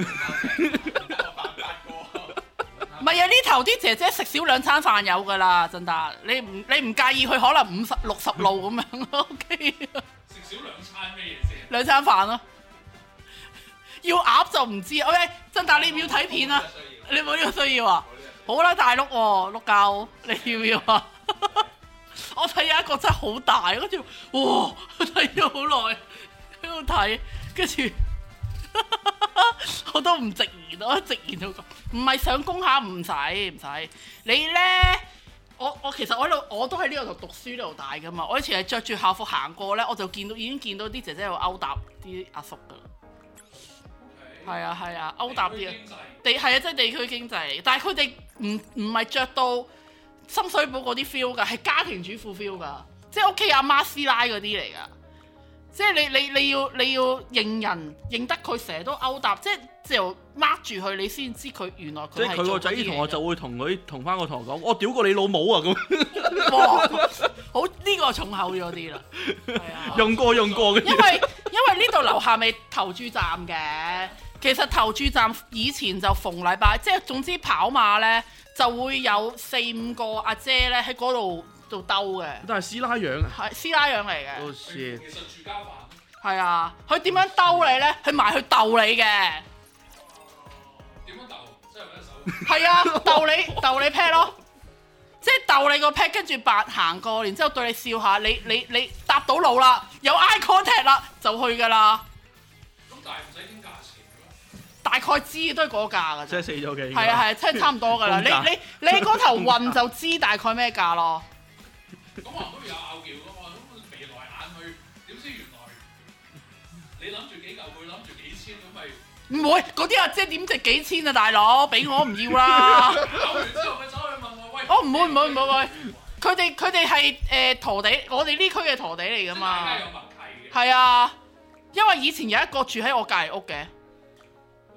Speaker 3: 唔係啊！呢頭啲姐姐食少2餐飯有㗎啦，振達。你唔介意佢可能50、60路咁樣咯 ？OK。
Speaker 4: 食少2餐咩嘢先？
Speaker 3: 2餐飯咯。要鴨就唔知 ，OK， 振達你唔要睇片啊？你冇呢個需要啊？好啦，大碌喎，碌夠，你要唔要啊？我睇有一個真係好大，跟住哇，睇咗好耐喺度睇，跟住我都唔直言，我直言到講，唔係想攻下，唔使，你咧，我其實我都喺呢度讀書呢度大噶嘛，我以前係着住校服行過咧，我就已經見到啲姐姐喺度勾搭啲阿叔噶啦。係啊，勾搭啲啊，係啊，即係地區經濟，但係佢哋唔係着到深水埗嗰啲 feel 㗎，係家庭主婦 feel 㗎，即係屋企阿媽師奶嗰啲嚟㗎，即係你要認人認得佢成日都勾搭，即係就 mark 住佢，你先知佢原來佢係做啲嘢。即係佢個仔啲同學就會同翻個同學講，我屌過你老母啊咁。哇，好呢個重口咗啲啦，係啊，用過嘅。因為呢度樓下咪投注站嘅。其實投注站以前就逢禮拜，即係總之跑馬咧就會有4、5個阿姐咧喺嗰度做兜嘅。但係師奶樣啊？係師奶樣嚟嘅。Oh shit！其實住家飯。係啊，佢點樣兜你咧？佢埋去鬥你嘅。點樣鬥？即係揾手。係啊，鬥你 pat 咯，即係鬥你個 pat，跟住扮行過，然之後對你笑下，你搭到路啦，有 eye contact 啦，就去㗎啦。咁但係唔使點價錢。大概知都係嗰價㗎啫，即係死咗嘅。係啊，即係差唔多㗎啦。你嗰頭運就知大概咩價咯。咁可能都有拗撬㗎嘛。咁眉來眼去，點知原來你諗住幾嚿，佢諗住幾千，咁咪唔會嗰啲阿姐點值幾千啊？大佬，俾我唔要啦。搞完之後佢走去問我喂。哦，唔會，佢哋係陀地，我哋呢區嘅陀地嚟㗎嘛。大家有默契嘅。係啊，因為以前有一個住喺我隔離屋嘅。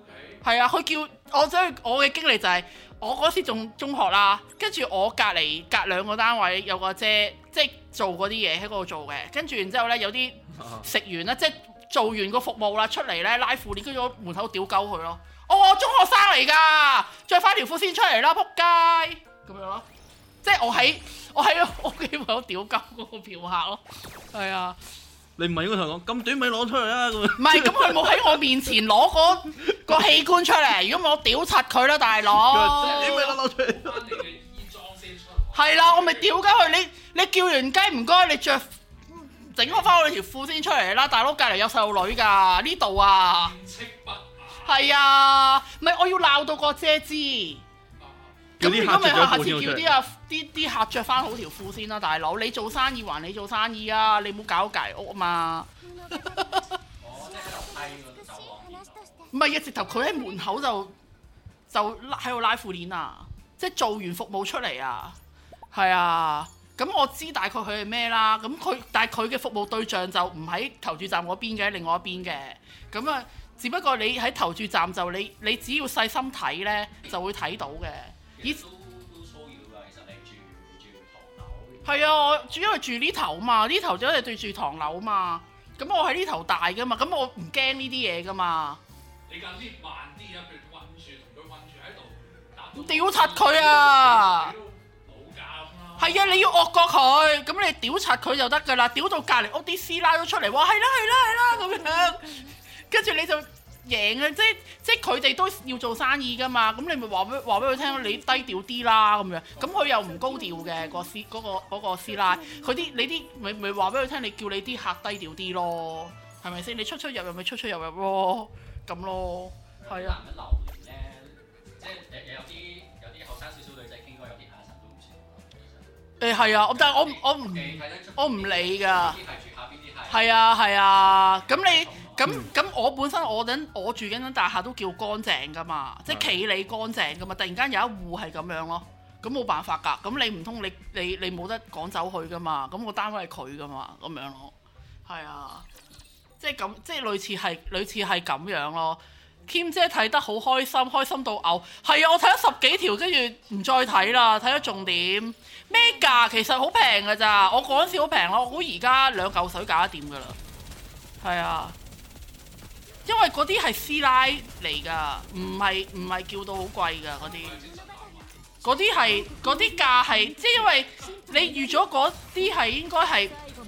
Speaker 3: 係啊，佢叫我，所以我嘅經歷就係、我嗰時仲中學啦，跟住我隔兩個單位有個姐，即係做嗰啲嘢喺嗰度做嘅，跟住然之後咧有啲食完啦，即係做完個服務啦，出嚟咧拉褲鏈，跟住我門口屌鳩佢咯。我中學生嚟㗎，着翻條褲先出嚟啦，仆街咁樣咯。即係我喺我屋企門口屌鳩嗰個嫖客咯，係啊。
Speaker 1: 你唔係應該同佢講咁短咪攞出嚟啊咁？
Speaker 3: 唔係，咁佢冇喺我面前攞個器官出嚟，如果我屌柒佢啦，大佬。
Speaker 1: 短咪攞出嚟。
Speaker 4: 翻你嘅衣裝先出。
Speaker 3: 係啦，我咪屌鳩佢，你叫完雞唔該，你着整翻我條褲先出嚟啦，大佬，隔離有細路女㗎，呢度啊。
Speaker 4: 面斥不雅。
Speaker 3: 係啊，唔係我要鬧到個姐知。咁如果咪下次叫啲客着翻好條褲先啦，大佬，你做生意還你做生意啊，你唔好搞隔離屋啊嘛。
Speaker 5: 我即係喺樓梯嗰度走廊見到。
Speaker 3: 唔係啊，直頭佢喺門口就喺度拉褲鏈啊，即係做完服務出嚟啊，係啊。咁我知大概佢係咩啦，但係佢嘅服務對象就唔喺投注站嗰邊嘅，另外一邊嘅。咁啊，只不過你喺投注站就你只要細心睇咧，就會睇到嘅。
Speaker 5: 都騷擾㗎，其實你住唐樓。
Speaker 3: 係啊，我主要係住呢頭嘛，呢頭就係對住唐樓嘛。咁我喺呢頭大㗎嘛，咁我唔驚呢啲嘢㗎嘛。
Speaker 4: 你架 lift 慢啲啊，譬如韞住同佢韞住喺度，
Speaker 3: 屌柒佢啊！
Speaker 4: 冇教啦。
Speaker 3: 係啊，你要惡過佢，咁你屌柒佢就得㗎啦，屌到隔離屋啲師奶都出嚟話係啦咁樣，跟住你就贏啊！即係佢哋都要做生意㗎嘛，咁你咪話俾佢聽，你低調啲啦咁樣，咁佢又唔高調嘅個師奶，你啲咪話俾佢聽，你叫你啲客低調啲咯，係咪先？你出入咪出入咯，咁咯，係啊。
Speaker 5: 男人流年咧，即係有啲後生少少女仔傾過，有啲眼神都唔似。
Speaker 3: 係啊，但係我唔理㗎。
Speaker 5: 邊啲係住下，邊啲係。
Speaker 3: 係啊，咁我本身我住緊間大廈都叫乾淨㗎嘛，即係企理乾淨㗎嘛，突然間有一戶係咁樣咯，咁冇辦法㗎，咁你唔通你冇得趕走佢㗎嘛，咁個單位係佢㗎嘛，咁樣咯，係啊，即係咁，即係類似係咁樣咯。Kim 姐睇得好開心到嘔，係啊，我睇咗10幾條，跟住唔再睇啦，睇咗重點咩價，其實好平㗎咋，我嗰陣時好平咯，我估而家2嚿水搞得掂㗎啦，係啊。因為嗰啲係師奶嚟㗎，唔係叫到好貴㗎嗰啲，嗰啲價係即係因為你預咗嗰啲係應該係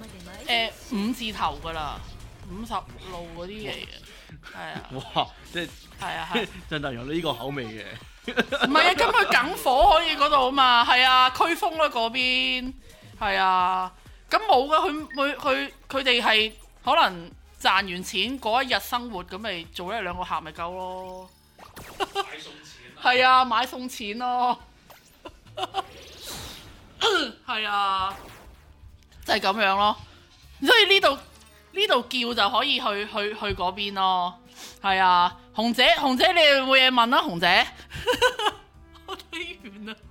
Speaker 3: 5字頭㗎啦，50路嗰啲嘢嘅，係啊。
Speaker 1: 哇！即係
Speaker 3: 係
Speaker 1: 真係有呢個口味嘅。
Speaker 3: 唔係啊，咁佢梗火可以嗰度啊嘛，係啊，驅風啦嗰邊，係啊，咁冇㗎，佢哋係可能。賺完錢嗰一日生活咁咪做1-2個客咪夠咯，
Speaker 4: 買餸錢
Speaker 3: 係啊，買餸錢咯，係啊，就係咁樣咯。所以呢度叫就可以去嗰邊咯，係啊。紅姐你有冇嘢問啊？紅姐，我睇完啦，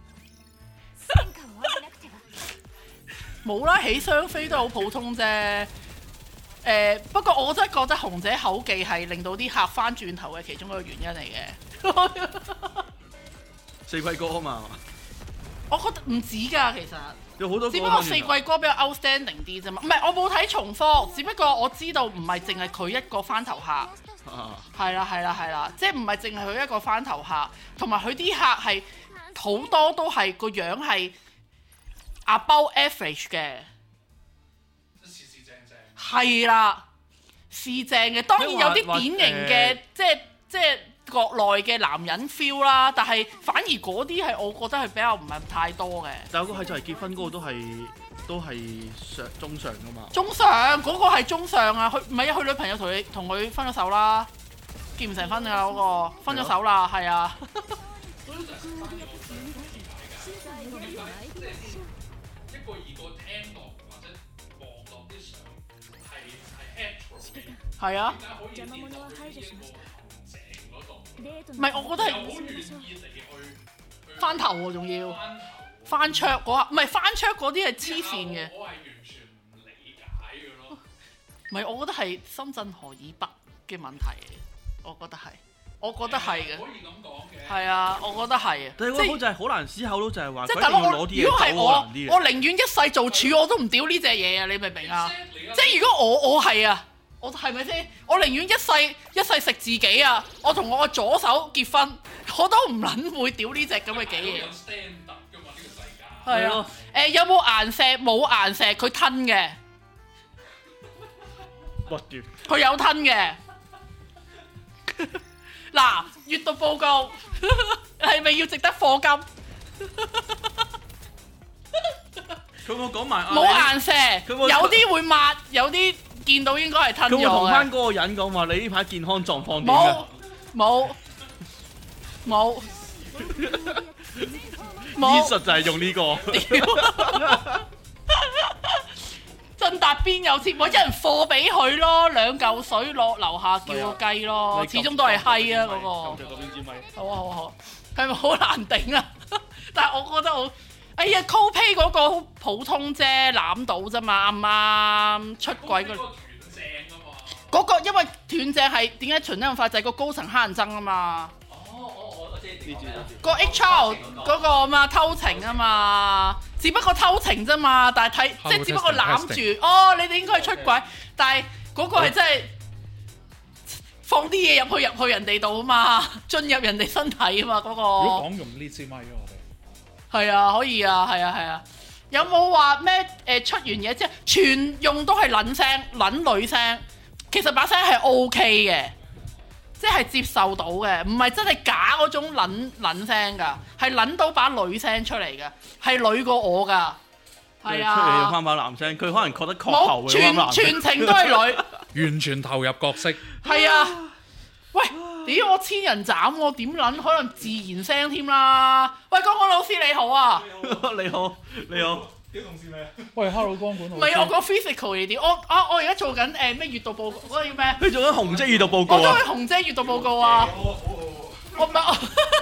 Speaker 3: 冇啦，起雙飛都好普通啫。不過我真係覺得紅姐口技係令到啲客翻轉頭嘅其中一個原因嚟嘅。
Speaker 1: 四季歌啊嘛，
Speaker 3: 我覺得唔止㗎，其實
Speaker 1: 有好多歌。
Speaker 3: 只不過四季歌比較 outstanding 啲啫嘛。唔係我冇睇重複，只不過我知道唔係淨係佢一個翻頭客。係啦，即係唔係淨係佢一個翻頭客，同埋佢啲客係好多都係個樣係 above average 嘅。係啦，是正嘅。當然有啲典型嘅，即係國內嘅男人 feel 啦。但係反而嗰啲係我覺得係比較唔係太多嘅。
Speaker 1: 但係嗰個係就嚟結婚嗰個都係中上㗎嘛。中
Speaker 3: 上嗰個係中上啊！佢唔係啊，佢女朋友同佢分咗手啦，結唔成婚㗎啦嗰個，分咗手啦，係啊。係啊，唔係我覺得係翻頭喎，仲要翻桌嗰下，唔係翻桌嗰啲係黐線嘅。
Speaker 4: 我係完全唔理解嘅咯。
Speaker 3: 唔係，我覺得係深圳河以北嘅問題，我覺得係。 我覺得係嘅。
Speaker 4: 可以咁講嘅。
Speaker 3: 係啊，我覺得係啊。
Speaker 1: 但係嗰個就係好難思考咯，就係話佢一
Speaker 3: 即係大佬，
Speaker 1: 定要攞啲
Speaker 3: 如果係
Speaker 1: 嘢走難啲嘅。
Speaker 3: 我寧願一世做處，我都唔屌呢隻嘢啊！你明唔明啊？
Speaker 4: 即
Speaker 3: 即係如果我係啊，我係咪先？我寧願一世食自己啊！我同我個左手結婚，我都唔撚會屌呢隻咁嘅幾嘢。
Speaker 4: 有 standard 㗎嘛呢個世界。
Speaker 3: 係啊，有冇顏石？冇顏石，佢吞嘅。
Speaker 1: 我屌！
Speaker 3: 佢有吞嘅。嗱，閱讀報告係咪要值得課金？
Speaker 1: 佢會講埋
Speaker 3: 冇顏石，
Speaker 1: 佢會
Speaker 3: 有啲會抹，有啲見到應該係吞
Speaker 1: 佢會
Speaker 3: 咗嘅。
Speaker 1: 同翻嗰個人講話：你呢排健康狀況點
Speaker 3: 冇
Speaker 1: 㗎？
Speaker 3: 冇冇
Speaker 1: 醫
Speaker 3: 冇，
Speaker 1: 術就係用呢個。
Speaker 3: 振達邊有錢，我一人貨俾佢咯，2嚿水落樓下叫個雞咯，始終都係閪啊嗰個。
Speaker 1: 嗰邊支咪。
Speaker 3: 好啊好啊好啊，係咪好難頂啊？但係我覺得我，哎呀 Coldplay 嗰個好普通啫，攬到啫嘛，啱唔啱？出軌
Speaker 4: 嗰個斷正㗎嘛。
Speaker 3: 嗰個因為斷正係點解循得咁快？就係個高層黑人憎啊嘛。
Speaker 5: 我知你講咩啦。
Speaker 3: 個 HR 嗰個嘛偷情啊嘛，只不過偷情啫嘛，但係即係只不過攬住，哦，你哋應該係出軌，但係嗰個係真係放啲嘢入去人哋度啊嘛，進入人哋身體啊嘛，嗰
Speaker 6: 如果
Speaker 3: 個
Speaker 6: 講用呢支咪啊，我哋
Speaker 3: 係啊，可以啊，係啊係啊，有冇話咩出完嘢之後全用都係撚聲撚女聲，其實把聲係 OK 嘅。即係接受到嘅，唔係真係假嗰種撚聲㗎，係撚到把女聲出嚟㗎，係女過我㗎，係
Speaker 1: 出嚟用
Speaker 3: 啊，
Speaker 1: 翻把男聲，佢可能覺得確後
Speaker 3: 冇
Speaker 1: 嘅翻
Speaker 3: 全程都係女，
Speaker 6: 完全投入角色。
Speaker 3: 係啊，喂，屌我千人斬喎，點撚可能自然聲添啦？喂，光光老師你好啊，
Speaker 1: 你好，你好。
Speaker 4: 屌同事咩？
Speaker 6: 喂，Hello 光管
Speaker 3: 唔係我講 physical 嚟啲，我而家做緊咩閱讀報告，嗰個叫咩？
Speaker 1: 佢做緊紅色閱讀報
Speaker 3: 我都
Speaker 1: 告啊！
Speaker 3: 係紅姐閱讀報告啊，我唔係。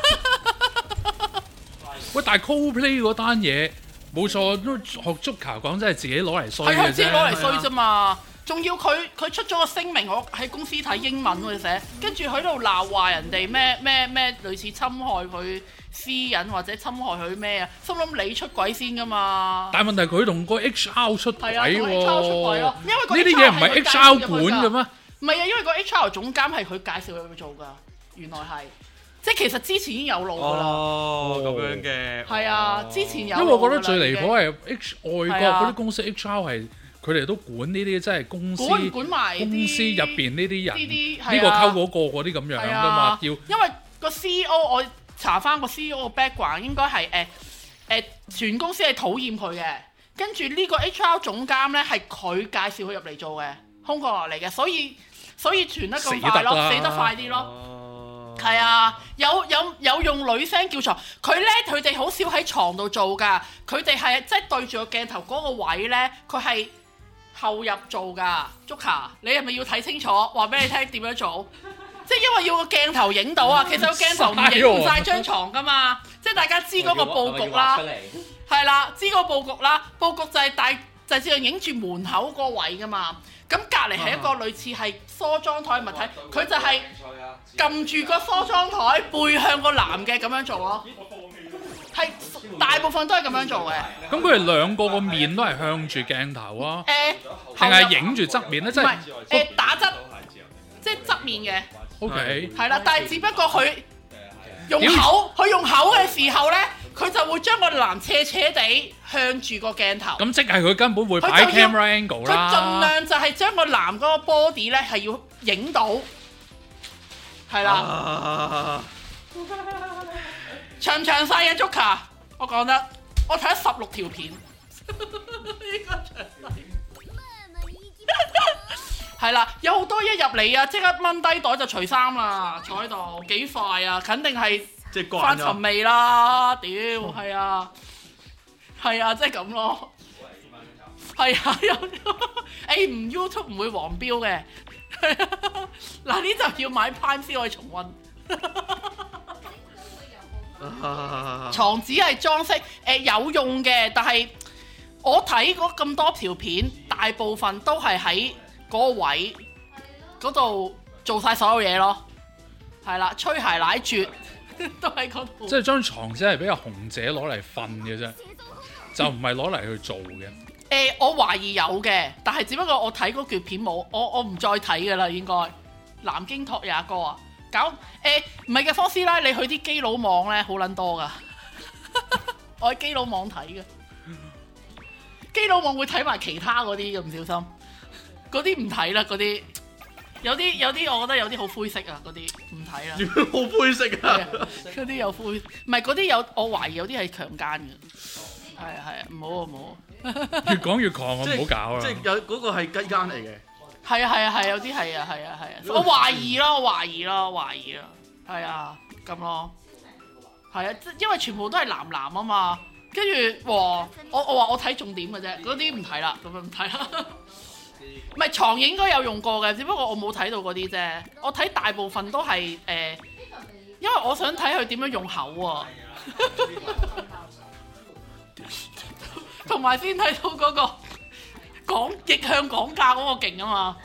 Speaker 6: 喂，但係 Coldplay 嗰單嘢冇錯，都學 Joker 講真係自己攞嚟衰
Speaker 3: 係啊，
Speaker 6: 嘅
Speaker 3: 自己攞嚟
Speaker 6: 啫。
Speaker 3: 衰啫嘛。仲要佢出咗個聲明，我喺公司睇英文佢寫，跟住喺度鬧話人哋咩類似侵害佢私隱或者侵害佢咩啊？心諗你出軌先噶嘛？
Speaker 6: 但係問題佢同個 HR 出軌
Speaker 3: 係啊，同 HR 出軌
Speaker 6: 喎
Speaker 3: 咯，，因為個
Speaker 6: 呢啲
Speaker 3: HR
Speaker 6: 嘢唔係
Speaker 3: 係佢
Speaker 6: HR
Speaker 3: 介紹
Speaker 6: 管嘅咩？
Speaker 3: 唔係啊，因為個 HR 總監係佢介紹佢去做㗎，原來係，即係其實之前已經有路㗎啦。
Speaker 1: 哦，咁樣嘅。
Speaker 3: 係啊，之前有路㗎啦。
Speaker 6: 因為我覺得最離譜係外國
Speaker 3: 係啊
Speaker 6: 嗰啲公司 HR 係佢哋都管呢啲，即係公司
Speaker 3: 管埋啲
Speaker 6: 公司入邊呢啲人，
Speaker 3: 呢啲
Speaker 6: 呢個溝嗰個嗰啲咁樣㗎嘛，要
Speaker 3: 因為個 CEO 我查翻個 CEO 個 background 應該係全公司係討厭佢嘅，跟住呢個 HR 總監咧係佢介紹佢入嚟做嘅，空降落嚟嘅，所以傳得咁快咯，死得快啲咯。
Speaker 1: 哦。
Speaker 3: 係啊，有用女聲叫床，佢哋好少喺床度做㗎，佢哋係即係對住個鏡頭嗰個位咧，佢係後入做㗎。Joker，你係咪要睇清楚？話俾你聽點樣做？即係因為要個鏡頭影到啊，其實個鏡頭唔影唔晒張床㗎嘛，即係大家知嗰個佈局啦，係啦，知個佈局啦，佈局就係就係影住門口嗰個位㗎嘛。咁隔離係一個類似係梳妝台嘅物體，佢就係撳住個梳妝台背向個男嘅咁樣做咯，係大部分都係咁樣做嘅。
Speaker 6: 咁佢哋兩個個面都係向住鏡頭啊，定係影住側面咧？即
Speaker 3: 唔
Speaker 6: 係
Speaker 3: 係打側，即係側面嘅，
Speaker 6: OK。
Speaker 3: 係啦。但係只不過佢用口嘅時候咧，佢就會將個男斜斜地向住個鏡頭。
Speaker 6: 咁即係佢根本會擺 camera angle
Speaker 3: 佢
Speaker 6: 啦。
Speaker 3: 盡量就係將個男嗰個 body 咧係要影到，係啦。詳唔詳細啊 Joker？我講得，我睇咗16條片，應該詳細。係啦，有好多一入嚟啊，即刻掹低袋就除衫啦，坐喺度幾快啊，肯定係
Speaker 1: 即係慣
Speaker 3: 翻尋味啦，屌係啊，係啊，即係咁咯。係啊，有唔 YouTube 唔會黃標嘅，嗱呢就要買 Prime 先可以重溫。床紙係裝飾，有用嘅，但係我睇過咁多條片，大部分都係喺嗰個位嗰度做晒所有嘢咯。 係啦，吹鞋奶絕都喺嗰度。
Speaker 6: 即係張床只係俾阿紅姐攞嚟瞓嘅啫，就唔係攞嚟去做嘅。
Speaker 3: 我懷疑有嘅，但係只不過我睇嗰段片冇，我唔再睇㗎啦，應該。南京托也哥啊，搞唔係嘅，方師奶，你去啲基佬網咧好撚多㗎，我喺基佬網睇嘅，基佬網會睇埋其他嗰啲嘅，唔小心，嗰啲唔睇啦，嗰啲有啲我覺得有啲好灰色啊，嗰啲唔睇啦。
Speaker 1: 點解好灰色啊？
Speaker 3: 嗰啲有灰，唔係嗰啲有，我懷疑有啲係強姦嘅。係啊，唔好啊，唔好。
Speaker 6: 越講越狂，我唔好搞啦。
Speaker 1: 即係有嗰個係雞奸嚟嘅。
Speaker 3: 係啊，有啲係啊，我懷疑咯，係啊，咁咯，係啊，因為全部都係男啊嘛，跟住我話我睇重點嘅啫，嗰啲唔睇啦，咁樣唔睇啦。唔係床應該有用過嘅，只不過我冇睇到嗰啲啫，我睇大部分都係因為我想睇佢點樣用口喎。同埋先睇到嗰個逆向講價嗰個勁啊嘛，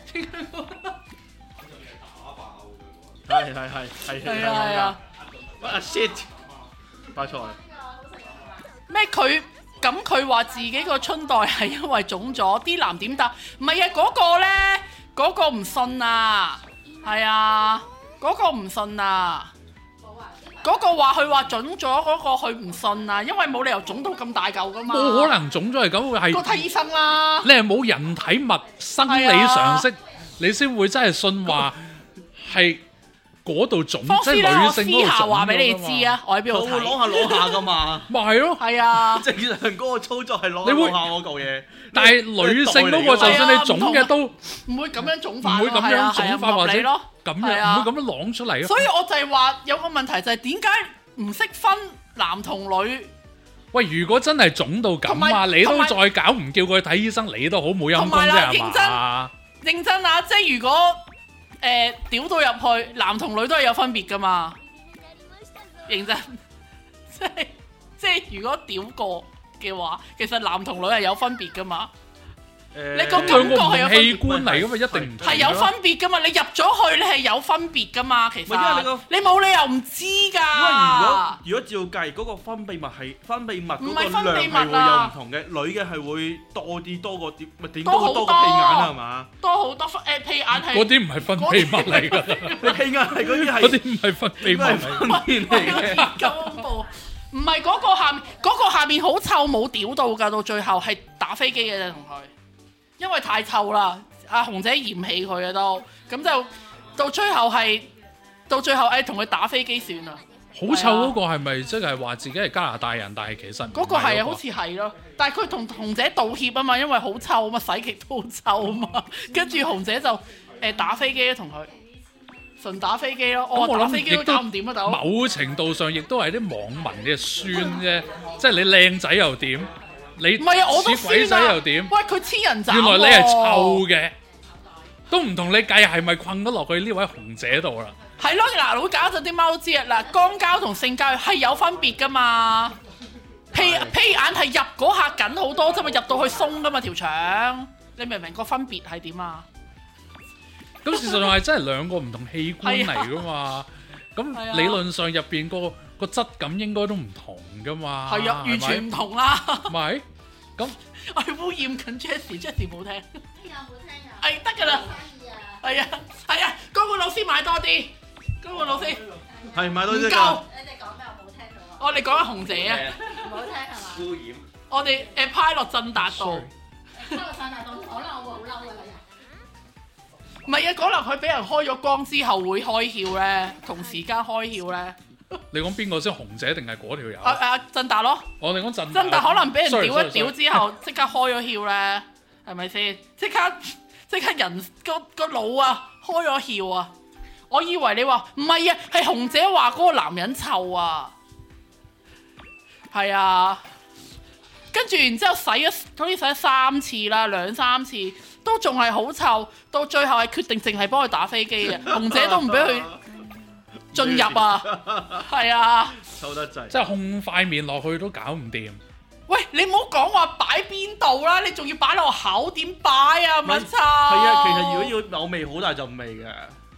Speaker 3: 係啊
Speaker 1: ，shit， 擺錯啦。
Speaker 3: 咩佢話自己個春袋係因為腫咗，啲男點答？唔係啊，嗰個咧，嗰個唔信啊，係啊，嗰個唔信啊。嗰個話佢話腫咗，嗰個佢唔信啊，因為冇理由腫到咁大嚿噶嘛。
Speaker 6: 冇可能腫咗係咁，係
Speaker 3: 個睇醫生啦。
Speaker 6: 你係冇人體物生理常識，你先會真係信話係嗰度腫，即係女性嗰度腫。我私下話俾你知啊，我喺邊度睇。
Speaker 1: 攞下噶嘛。
Speaker 6: 咪係咯。
Speaker 3: 係啊。正
Speaker 1: 常嗰個操作係攞下嗰嚿嘢。
Speaker 6: 但係女性嗰個，就算你腫嘅都
Speaker 3: 唔會咁樣腫法，
Speaker 6: 唔會咁樣腫法或者咁樣，唔會咁樣啷出嚟咯。
Speaker 3: 所以我就係話有個問題就係點解唔識分男同女？
Speaker 6: 喂，如果真係腫到咁啊，你都再搞唔叫佢睇醫生，你都好冇陰功啫係嘛？認真啊！
Speaker 3: 即係如果屌到入去，男同女都係有分別噶嘛？認真，即係如果屌過嘅話，其實男同女係有分別噶嘛？你個感覺係有
Speaker 6: 器官嚟噶嘛，一定唔
Speaker 3: 係有分別噶嘛？你入咗去，你係有分別噶嘛？其實你冇理由唔知㗎。
Speaker 1: 如果照計嗰個分泌物係分泌物嗰個量
Speaker 3: 係
Speaker 1: 會有唔同嘅，女嘅係會多過點，咪點都會多過屁眼啦係嘛？多好多屁眼係
Speaker 6: 嗰啲唔係分泌物嚟㗎，
Speaker 1: 你屁眼係嗰啲係
Speaker 6: 嗰啲唔係分泌物
Speaker 3: 嚟嘅。唔係嗰個下面好臭，冇屌到㗎，到最後係打飛機嘅啫同佢，因為太臭啦。阿紅姐嫌棄佢嘅都，咁就到最後同佢打飛機算啦。
Speaker 6: 好臭嗰個係咪即係話自己係加拿大人，但係其實
Speaker 3: 嗰個係啊，好似係咯。但係佢同紅姐道歉啊嘛，因為好臭啊嘛，洗極都好臭啊嘛。跟住紅姐就打飛機同佢。純打飛機咯，我話打飛機都搞唔掂啊！大佬，
Speaker 6: 某程度上亦都係啲網民嘅酸啫，即係你靚仔又點，你
Speaker 3: 唔係啊，我都
Speaker 6: 似鬼仔又點？
Speaker 3: 喂，佢黐人斬，
Speaker 6: 原來你係臭嘅，都唔同你計係咪困咗落去呢位紅姐度啦？
Speaker 3: 係咯，嗱，會搞咗啲貓都知啊！嗱，肛交同性交係有分別噶嘛？屁眼係入嗰下緊好多啫嘛，入到去鬆噶嘛條腸，你明唔明個分別係點啊？
Speaker 6: 咁事實上係真係兩個唔同器官嚟噶嘛，咁理論上入邊個質感應該都唔同噶嘛。
Speaker 3: 係啊，完全唔同啦。
Speaker 6: 咪咁
Speaker 3: 我係污染緊 Jessie 冇聽。
Speaker 7: 邊有冇聽啊？
Speaker 3: 係得㗎啦。係啊，嗰個老師買多啲，嗰個老師
Speaker 1: 係買多啲㗎。
Speaker 7: 你哋講咩？我冇聽到啊。
Speaker 3: 我哋講緊紅姐啊。
Speaker 7: 唔好聽係嘛？
Speaker 1: 污染。
Speaker 3: 我哋派落振達道。
Speaker 7: 派落振達道，可能我會好嬲㗎啦。
Speaker 3: 唔係啊，可能佢俾人開咗光之後會開竅咧，同時間開竅咧。
Speaker 6: 你講邊個先？紅姐定係嗰條友？
Speaker 3: 振達咯。
Speaker 6: 我哋講振
Speaker 3: 達可能俾人屌一屌之後，即刻開咗竅咧，係咪先？即刻人個腦啊開咗竅啊！我以為你話唔係啊，係紅姐話嗰個男人臭啊。係啊，跟住然之後洗咗3次啦，2-3次。都仲係好臭，到最後係決定淨係幫佢打飛機嘅，紅姐都唔俾佢進入啊，係啊，
Speaker 1: 臭得滯，
Speaker 6: 即係控塊面落去都搞唔掂。
Speaker 3: 喂，你唔好講話擺邊度啦，你仲要擺落口點擺啊？乜臭？
Speaker 1: 係啊，其實如果要有味好大陣味嘅，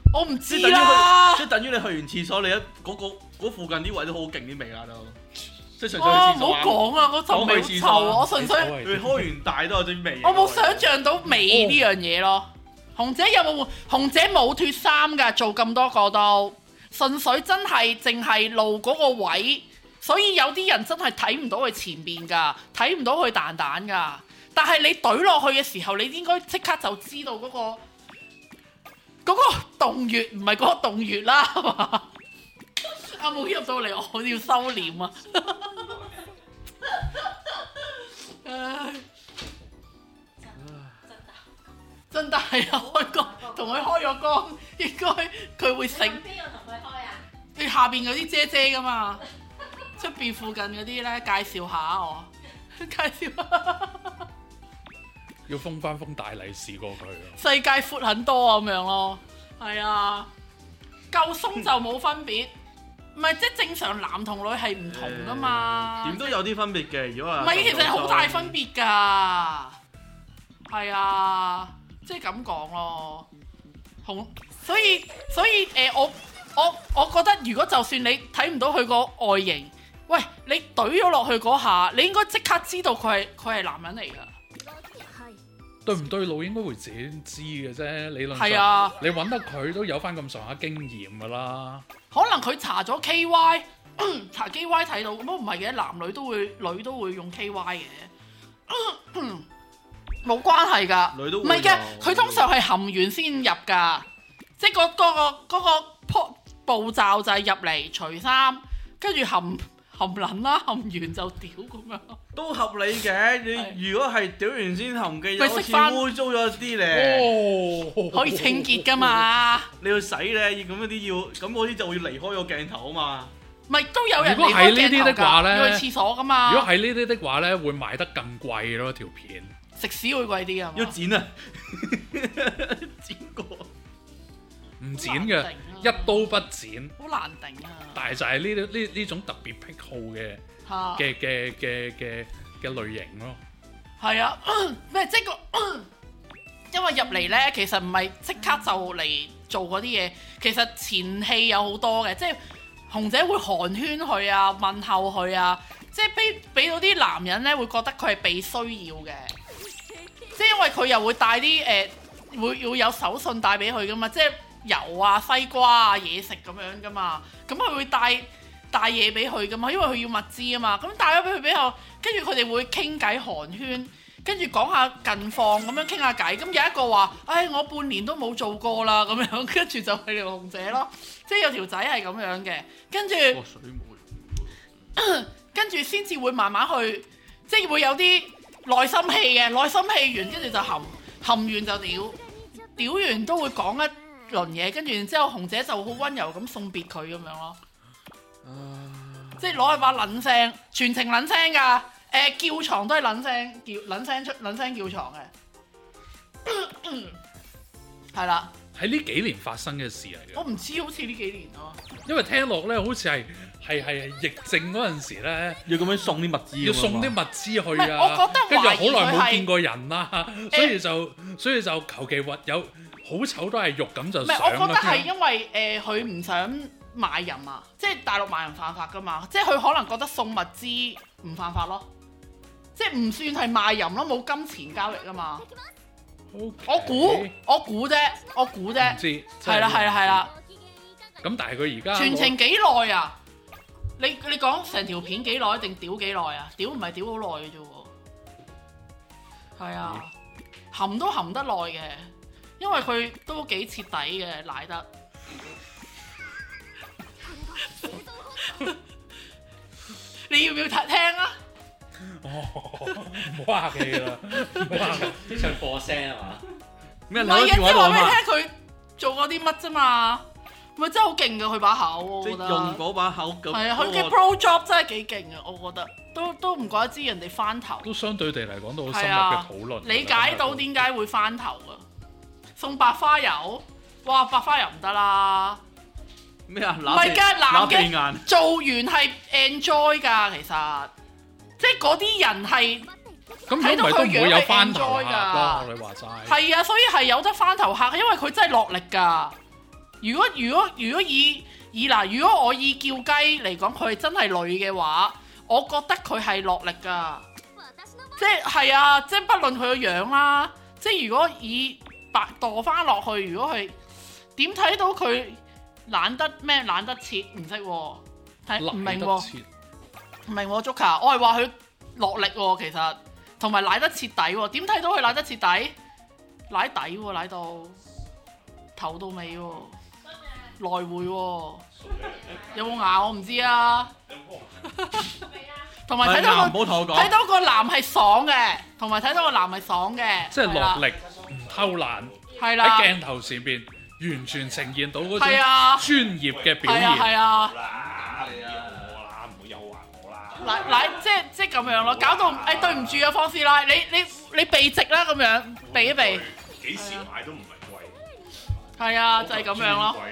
Speaker 3: 我唔知啦。
Speaker 1: 即係等於你去完廁所，你一嗰附近啲位都好勁啲味啦都。即係純粹去
Speaker 3: 哇！唔
Speaker 1: 廁所
Speaker 3: 好講啊，嗰陣味好臭啊！我純粹
Speaker 1: 佢開完大都有啲味。
Speaker 3: 我冇想像到味呢樣嘢咯。紅姐有冇？紅姐冇脫衫㗎，做咁多個都純粹真係淨係露嗰個位，所以有啲人真係睇唔到佢前面㗎，睇唔到佢蛋蛋㗎。但係你懟落去嘅時候，你應該即刻就知道嗰個洞穴唔係嗰個洞穴啦，係嘛？阿冇入到嚟，我要收斂啊！唉，真係啊！開光，同佢開咗光，應該佢會醒。
Speaker 7: 邊個同佢開啊？
Speaker 3: 你下邊嗰啲姐姐噶嘛，出邊附近嗰啲咧，介紹下我，介紹下。
Speaker 6: 要封翻封大利是過佢啊！
Speaker 3: 世界闊很多咁樣咯，係啊，夠鬆就冇分別，唔係即係正常男同女係唔同噶嘛。
Speaker 1: 點都有啲分別嘅，如果話
Speaker 3: 唔係，其實好大分別㗎，係啊，即係咁講咯。所以我覺得如果就算你睇唔到佢個外形，喂，你懟咗落去嗰下，你應該即刻知道佢係男人嚟㗎。
Speaker 6: 對唔對路應該會自己知嘅啫，理論上。
Speaker 3: 係啊，
Speaker 6: 你揾得佢都有翻咁上下經驗㗎啦。
Speaker 3: 可能佢查咗 KY， 查 KY 睇到，咁唔係嘅，男女都會用 KY 嘅，冇關係㗎。
Speaker 1: 女都
Speaker 3: 唔係嘅，佢通常係含完先入㗎，即係嗰個步驟就係入嚟除衫，跟住含撚啦，含完就屌咁樣。
Speaker 1: 都合理嘅，你如果係屌完先含嘅，有好似污糟咗啲咧，
Speaker 3: 可以清潔㗎嘛？
Speaker 1: 你要洗咧，咁嗰啲要，咁嗰啲就會離開個鏡頭啊嘛。
Speaker 3: 咪都有人
Speaker 6: 如果
Speaker 3: 離開
Speaker 6: 係呢啲的話咧，
Speaker 3: 要去廁所㗎嘛。
Speaker 6: 如果係呢啲的話咧，會賣得更貴咯條片。
Speaker 3: 食屎會貴啲啊！
Speaker 1: 要剪啊，剪過。
Speaker 6: 唔剪嘅，一刀不剪。
Speaker 3: 好難頂啊！
Speaker 6: 但係就係呢種特別癖好嘅類型咯。
Speaker 3: 係啊，咩即係因為入嚟咧，其實唔係即刻就嚟做嗰啲嘢，其實前戲有好多嘅，即係紅姐會寒暄佢啊，問候佢啊，即係俾到啲男人咧會覺得佢係被需要嘅，即係因為佢又會帶啲會有手信帶俾佢噶嘛，即係油啊、西瓜啊、嘢食咁樣噶嘛，咁佢會帶嘢俾佢噶嘛，因為佢要物資啊嘛，咁帶咗俾佢之後，跟住佢哋會傾偈寒暄，跟住講下近況咁樣傾下偈，咁有一個話，唉，我半年都冇做過啦咁樣，跟住就係條紅姐咯，即係有條仔係咁樣嘅，跟住跟住先至會慢慢去，即係會有啲內心戲嘅，內心戲完跟住就含完就屌完都會講一輪嘢，跟住然之後紅姐就好溫柔咁送別佢咁樣咯，即係攞一把撚聲，全程撚聲㗎，叫床都係撚聲，撚聲叫床嘅，係啦。
Speaker 6: 喺呢幾年發生嘅事嚟嘅。
Speaker 3: 我唔知，好似呢幾年咯。
Speaker 6: 因為聽落咧，好似係疫症嗰陣時咧，
Speaker 1: 要咁樣送啲物資，
Speaker 6: 要送啲物資去
Speaker 3: 唔係
Speaker 6: 啊。
Speaker 3: 我覺得
Speaker 6: 跟住好耐冇
Speaker 3: 懷疑佢係
Speaker 6: 見過人啦，所以就求其有好醜都係肉咁就
Speaker 3: 唔係，
Speaker 6: 上
Speaker 3: 我覺得係
Speaker 6: 啦。
Speaker 3: 因為佢唔想賣淫啊，即係大陸賣淫犯法噶嘛，即係佢可能覺得送物資唔犯法咯，即係唔算係賣淫咯，冇金錢交易噶嘛。
Speaker 6: Okay，
Speaker 3: 我估啫，
Speaker 6: 唔知
Speaker 3: 係啦。
Speaker 6: 咁但係佢而家
Speaker 3: 全程幾耐啊？你講成條片幾耐定屌幾耐啊？屌唔係屌好耐嘅啫喎，係啊，含都含得耐嘅，因為佢都幾徹底嘅，賴得。你要唔要聽啊？
Speaker 6: 唔好客氣啦，
Speaker 5: 唱播聲啊嘛？
Speaker 1: 咩？
Speaker 3: 唔係啊，即係話俾你
Speaker 1: 嘛？
Speaker 3: 聽佢做過啲乜啫嘛？咪真係好勁㗎佢把口，我覺得。
Speaker 1: 即係用嗰把口咁。
Speaker 3: 係啊，佢嘅 pro job 真係幾勁啊！我覺得都唔怪得知人哋翻頭。
Speaker 6: 都相對地嚟講都好深入嘅討論。
Speaker 3: 理解到點解會翻頭啊？送白花油，哇！白花油唔得啦。
Speaker 1: 咩啊？
Speaker 3: 唔係㗎，男嘅
Speaker 1: 眼
Speaker 3: 做完係 enjoy 㗎，其實即係嗰啲人係
Speaker 6: 咁如果唔係都唔會有翻頭客
Speaker 3: 睇到佢樣係 enjoy 㗎
Speaker 6: 咯。你話齋
Speaker 3: 係啊，所以係有得翻頭客，因為佢真係落力㗎。 如果如果我以叫雞嚟講，佢係真係女嘅話，我覺得佢係落力㗎。即係啊，即係不論佢個樣啦，即係如果以白墮翻落去，如果係點睇到佢懶得切唔識喎，睇唔明喎，唔明喎 Joker， 我係話佢落力喎，其實同埋舐得徹底喎，點睇到佢舐得徹底？舐底喎，舐到頭到尾喎，來回喎，有冇牙我唔知啊。同埋睇到個男係爽嘅，同埋睇到個男係爽嘅，
Speaker 6: 即係落力唔偷懶，
Speaker 3: 係啦，
Speaker 6: 喺鏡頭前邊完全呈現到嗰種專業嘅表現。
Speaker 3: 係啊，
Speaker 4: 你啊我啦，唔會誘惑我啦。
Speaker 3: 嗱，即係咁樣咯，搞到對唔住啊，方師奶，你避席啦咁樣，避一避。
Speaker 4: 幾時買都唔係貴。
Speaker 3: 係啊，就係咁樣咯。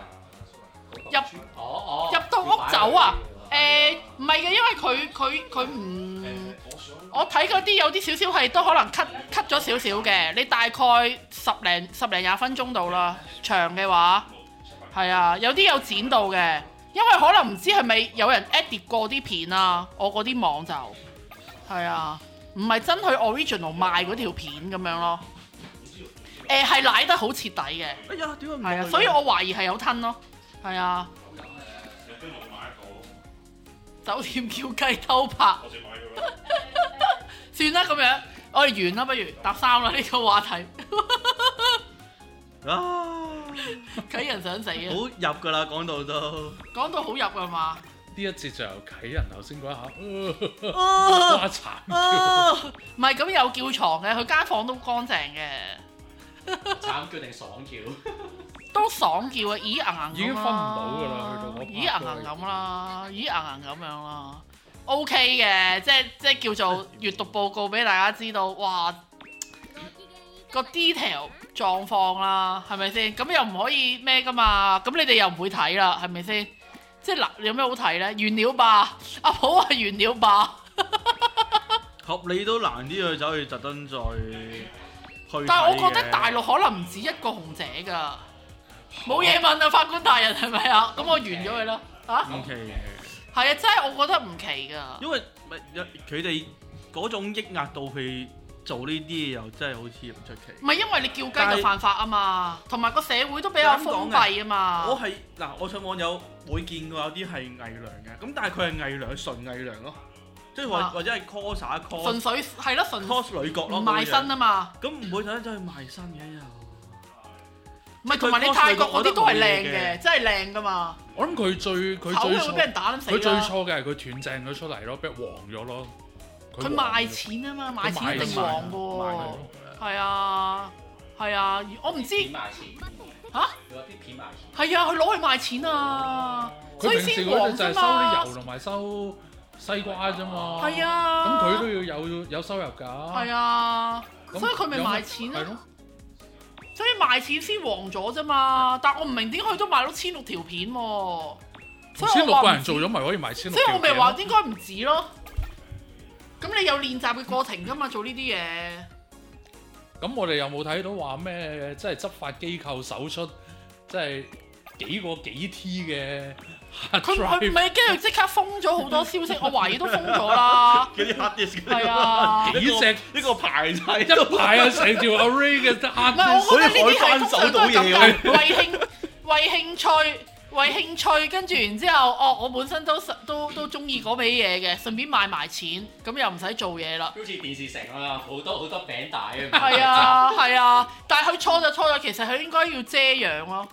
Speaker 3: 入到屋走啊？唔係嘅，因為佢唔，我睇嗰啲有啲少少係都可能 cut 咗少少嘅，你大概十零20分鐘到啦，長嘅話係啊，有啲有剪到嘅，因為可能唔知係咪有人 edit 過啲片啊，我嗰啲網就係啊，唔係真去 original 賣嗰條片咁樣咯，係舐得好徹底嘅，
Speaker 1: 哎呀，點解唔
Speaker 3: 係啊，所以我懷疑係有吞咯，係啊。酒店叫雞偷拍，算啦咁樣，我哋完啦，不如搭衫啦呢個話題。啟人想死啊！
Speaker 1: 好入噶啦，講到都
Speaker 3: 講到好入㗎嘛？
Speaker 6: 呢一節就由啟人頭先嗰一下，哇慘叫！
Speaker 3: 唔係咁有叫床嘅，佢間房都乾淨嘅。
Speaker 5: 慘叫定爽叫？
Speaker 3: 都爽叫啊！咦硬
Speaker 6: 已經分唔到㗎啦，去到嗰 part
Speaker 3: 咦硬咁啦，咦硬咁樣啦，OK 嘅，即係叫做閱讀報告俾大家知道，哇個 detail 狀況啦，係咪先？咁又唔可以咩㗎嘛？咁你哋又唔會睇啦，係咪先？即係嗱，有咩好睇咧？完了吧？阿寶話完了吧？
Speaker 1: 合理都難啲去走去特登再去。
Speaker 3: 但係我覺得大陸可能唔止一個紅姐㗎。冇嘢問啊，法官大人係咪啊？咁我完咗佢啦嚇。
Speaker 1: 唔奇嘅。
Speaker 3: 係啊，真係我覺得唔奇㗎。
Speaker 1: 因為佢哋嗰種抑壓到去做呢啲嘢，又真係好似唔出奇。
Speaker 3: 唔係因為你叫雞就犯法啊嘛，同埋個社會都比較封閉啊嘛。
Speaker 1: 我上網有會見過有啲係偽娘嘅，咁但係佢係偽娘，純偽娘咯，即係或者係 cos
Speaker 3: 純粹係咯，純
Speaker 1: cos 女角咯，
Speaker 3: 唔賣身啊嘛。
Speaker 1: 咁唔會睇真係賣身嘅又。
Speaker 3: 唔係，同埋你泰國嗰啲都係靚嘅，真係靚噶嘛！
Speaker 6: 我諗佢最
Speaker 3: 醜嘅會俾人打死啦。
Speaker 6: 佢最錯嘅係佢斷正咗出嚟咯，俾人黃咗咯。
Speaker 3: 佢賣錢啊嘛，賣錢一定黃嘅喎。係啊，係啊，我唔知嚇。
Speaker 5: 有啲片賣錢。
Speaker 3: 係啊，佢攞去賣錢啊，所以先黃啫嘛。
Speaker 6: 佢平時嗰啲就係收啲油同埋收西瓜啫嘛。
Speaker 3: 係啊。
Speaker 6: 咁佢都要有收入㗎。
Speaker 3: 係啊，所以佢咪賣錢咯。所以賣錢先黃咗啫嘛，但我唔明點解佢都賣到1600條片喎。
Speaker 6: 1600個人做咗咪可以賣1600條片？
Speaker 3: 所以我咪話應該唔止咯。咁你有練習嘅過程㗎嘛，做呢啲嘢。
Speaker 6: 咁我哋有冇睇到話咩？即係執法機構搜出，即係幾 T 嘅。
Speaker 3: 佢唔係跟住即刻封咗好多消息，我懷疑都封咗啦。
Speaker 1: 嗰啲 hard disk
Speaker 3: 係啊，
Speaker 6: 幾隻
Speaker 1: 一個排晒
Speaker 6: 一排啊，成條 array 嘅 hard disk。
Speaker 3: 唔係，我覺得呢啲係通常都係咁嘅，為興趣，跟住然之後，我本身都中意嗰味嘢嘅，順便賣埋錢，咁又唔使做嘢啦。
Speaker 5: 好似電視城啊，好多餅帶啊。
Speaker 3: 係啊係啊，但係佢錯就錯咗，其實佢應該要遮陽咯。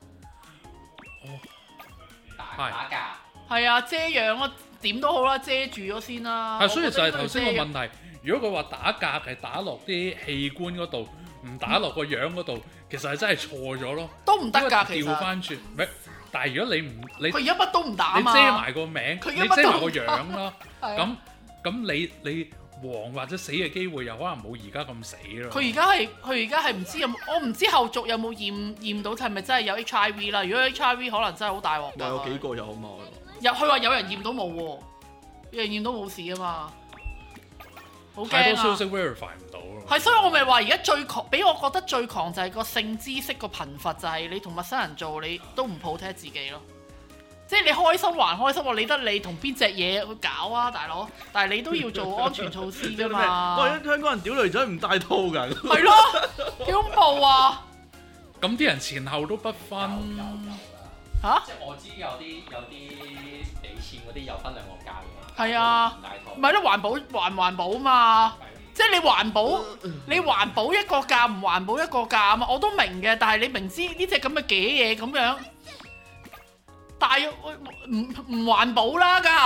Speaker 5: 打架
Speaker 3: 係啊，遮陽咯，點都好啦，遮住咗先啦。
Speaker 6: 係，所以就係頭先個問題。如果佢話打架係打落啲器官嗰度，唔打落個樣嗰度，其實係真係錯咗咯。
Speaker 3: 都唔得㗎，其實。
Speaker 6: 調翻轉，唔係，但係如果你
Speaker 3: 佢而家乜都唔打啊嘛，
Speaker 6: 你遮埋個名，你遮埋個樣啦，咁你黃或者死嘅機會又可能冇而家咁死咯。
Speaker 3: 佢而家係唔知有冇，我唔知後續有冇驗到係咪真係有 HIV 啦。如果 HIV 可能真係好大鑊㗎。
Speaker 1: 有幾個有啊嘛？
Speaker 3: 佢話有人驗到冇喎，有人驗到冇事啊嘛。 好驚
Speaker 6: 太多消
Speaker 3: 啊！
Speaker 6: 息 verify 唔到咯。
Speaker 3: 係，所以我咪話而家最狂，俾我覺得最狂就係個性知識個貧乏，就係你同陌生人做你都唔抱聽自己咯。即係你開心還開心，我理得你同邊隻嘢去搞啊，大佬！但係你都要做安全措施㗎嘛。
Speaker 1: 喂，香港人屌女仔唔戴套㗎。
Speaker 3: 係咯，幾恐怖啊！
Speaker 6: 咁啲人前後都不分
Speaker 3: 嚇
Speaker 5: 即係我知有啲俾錢嗰啲有分兩個價嘅。
Speaker 3: 係啊
Speaker 5: 唔戴套
Speaker 3: 唔係咯，環保嘛。即係你環保一個價，唔環保一個價啊嘛，我都明嘅。但係你明知呢隻咁嘅嘅嘢咁樣，大約唔環保啦，梗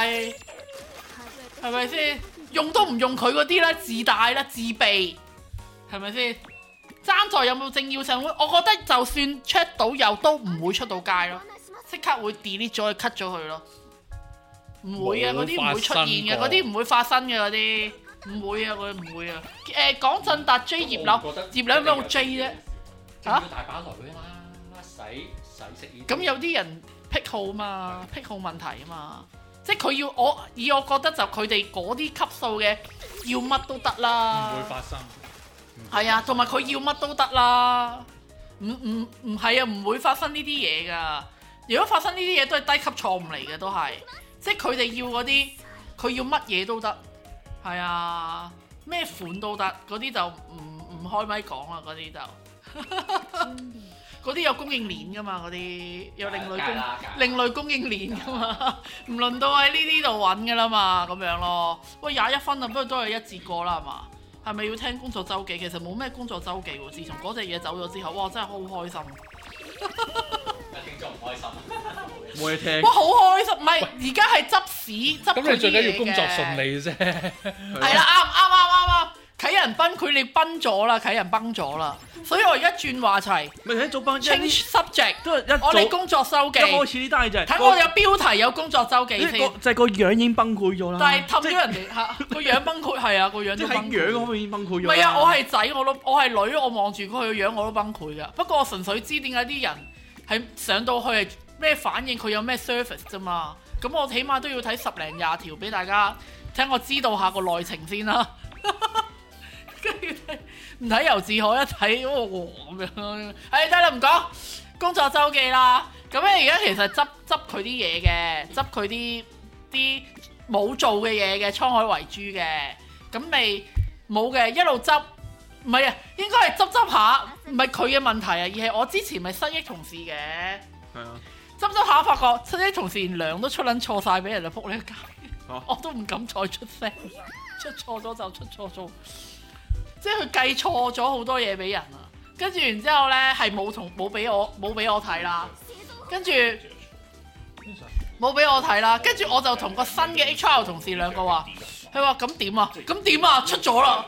Speaker 3: 係咪先？用都唔用佢嗰啲啦，自帶啦，自備，係咪先？爭在有冇正要上會？我覺得就算 check 到有，都唔會出到街咯，即刻會 delete 咗佢 cut 咗佢咯。唔會啊，嗰啲唔會出現嘅，嗰啲唔會發生嘅嗰啲。唔會啊，佢唔會啊。講震達 J 葉柳，葉柳有咩好 J 啫？
Speaker 5: 嚇！大把女啦，使食呢啲。
Speaker 3: 咁有啲人癖好嘛，癖好問題啊嘛。即係佢要我覺得就佢哋嗰啲級數嘅要乜都得啦。
Speaker 6: 唔會發生。
Speaker 3: 係啊，同埋佢要乜都得啦。唔係啊，唔會發生呢啲嘢㗎。如果發生呢啲嘢都係低級錯誤嚟嘅，都係。即係佢哋要嗰啲，佢要乜嘢都得。係啊，咩款都得，嗰啲就唔開咪講啦，嗰啲就嗰啲有供應鏈噶嘛，嗰啲有另類供應鏈噶嘛，唔輪到喺呢啲度揾噶啦嘛，咁樣咯。喂，21分啊，不過都係一節過啦，係嘛？係咪要聽工作周記？其實冇咩工作周記喎，自從嗰隻嘢走咗之後，哇，真係好開心。
Speaker 5: 聽咗唔開心，
Speaker 1: 冇嘢聽。
Speaker 3: 哇，好開心！唔係，而家係執屎執佢啲嘢嘅。
Speaker 6: 咁你最緊要工作順利啫。
Speaker 3: 係啦，啱。啟人崩潰，你崩咗啦，啟人崩咗啦，所以我而家轉話題。
Speaker 1: 咪睇早班
Speaker 3: change subject，
Speaker 1: 都係
Speaker 3: 我哋工作周記。
Speaker 1: 一開始呢單嘢就係
Speaker 3: 睇我有標題有工作周記先。
Speaker 1: 就係個樣已經崩潰咗啦。
Speaker 3: 但係氹咗人哋嚇個樣崩潰，係啊，個樣都崩潰。
Speaker 1: 即係樣嗰方面已經崩潰咗。
Speaker 3: 唔係啊，我係仔我係女，我望住佢個樣我都崩潰㗎。不過我純粹知點解啲人係上到去係咩反應，佢有咩 service 啫嘛。咁我起碼都要睇10零20條俾大家聽，我知道下個內情先啦。跟住唔睇由自可一睇，咁樣。得啦，唔講工作周記啦。咁咧而家其實執佢啲嘢嘅，執佢啲冇做嘅嘢嘅，滄海遺珠嘅。咁未冇嘅，一路執。唔係啊，應該係執下，唔係佢嘅問題啊，而係我之前咪失憶同事嘅。
Speaker 1: 係啊。執
Speaker 3: 下發覺失憶同事連糧都出撚錯晒俾人，就仆你一街。我都唔敢再出聲，出錯咗就出錯咗。即係佢計錯咗好多嘢俾人啊，跟住然之後咧係冇俾我睇啦，跟住冇俾我睇啦，跟住我就同個新嘅 HR 同事兩個話，佢話咁點啊？咁點啊？出咗啦！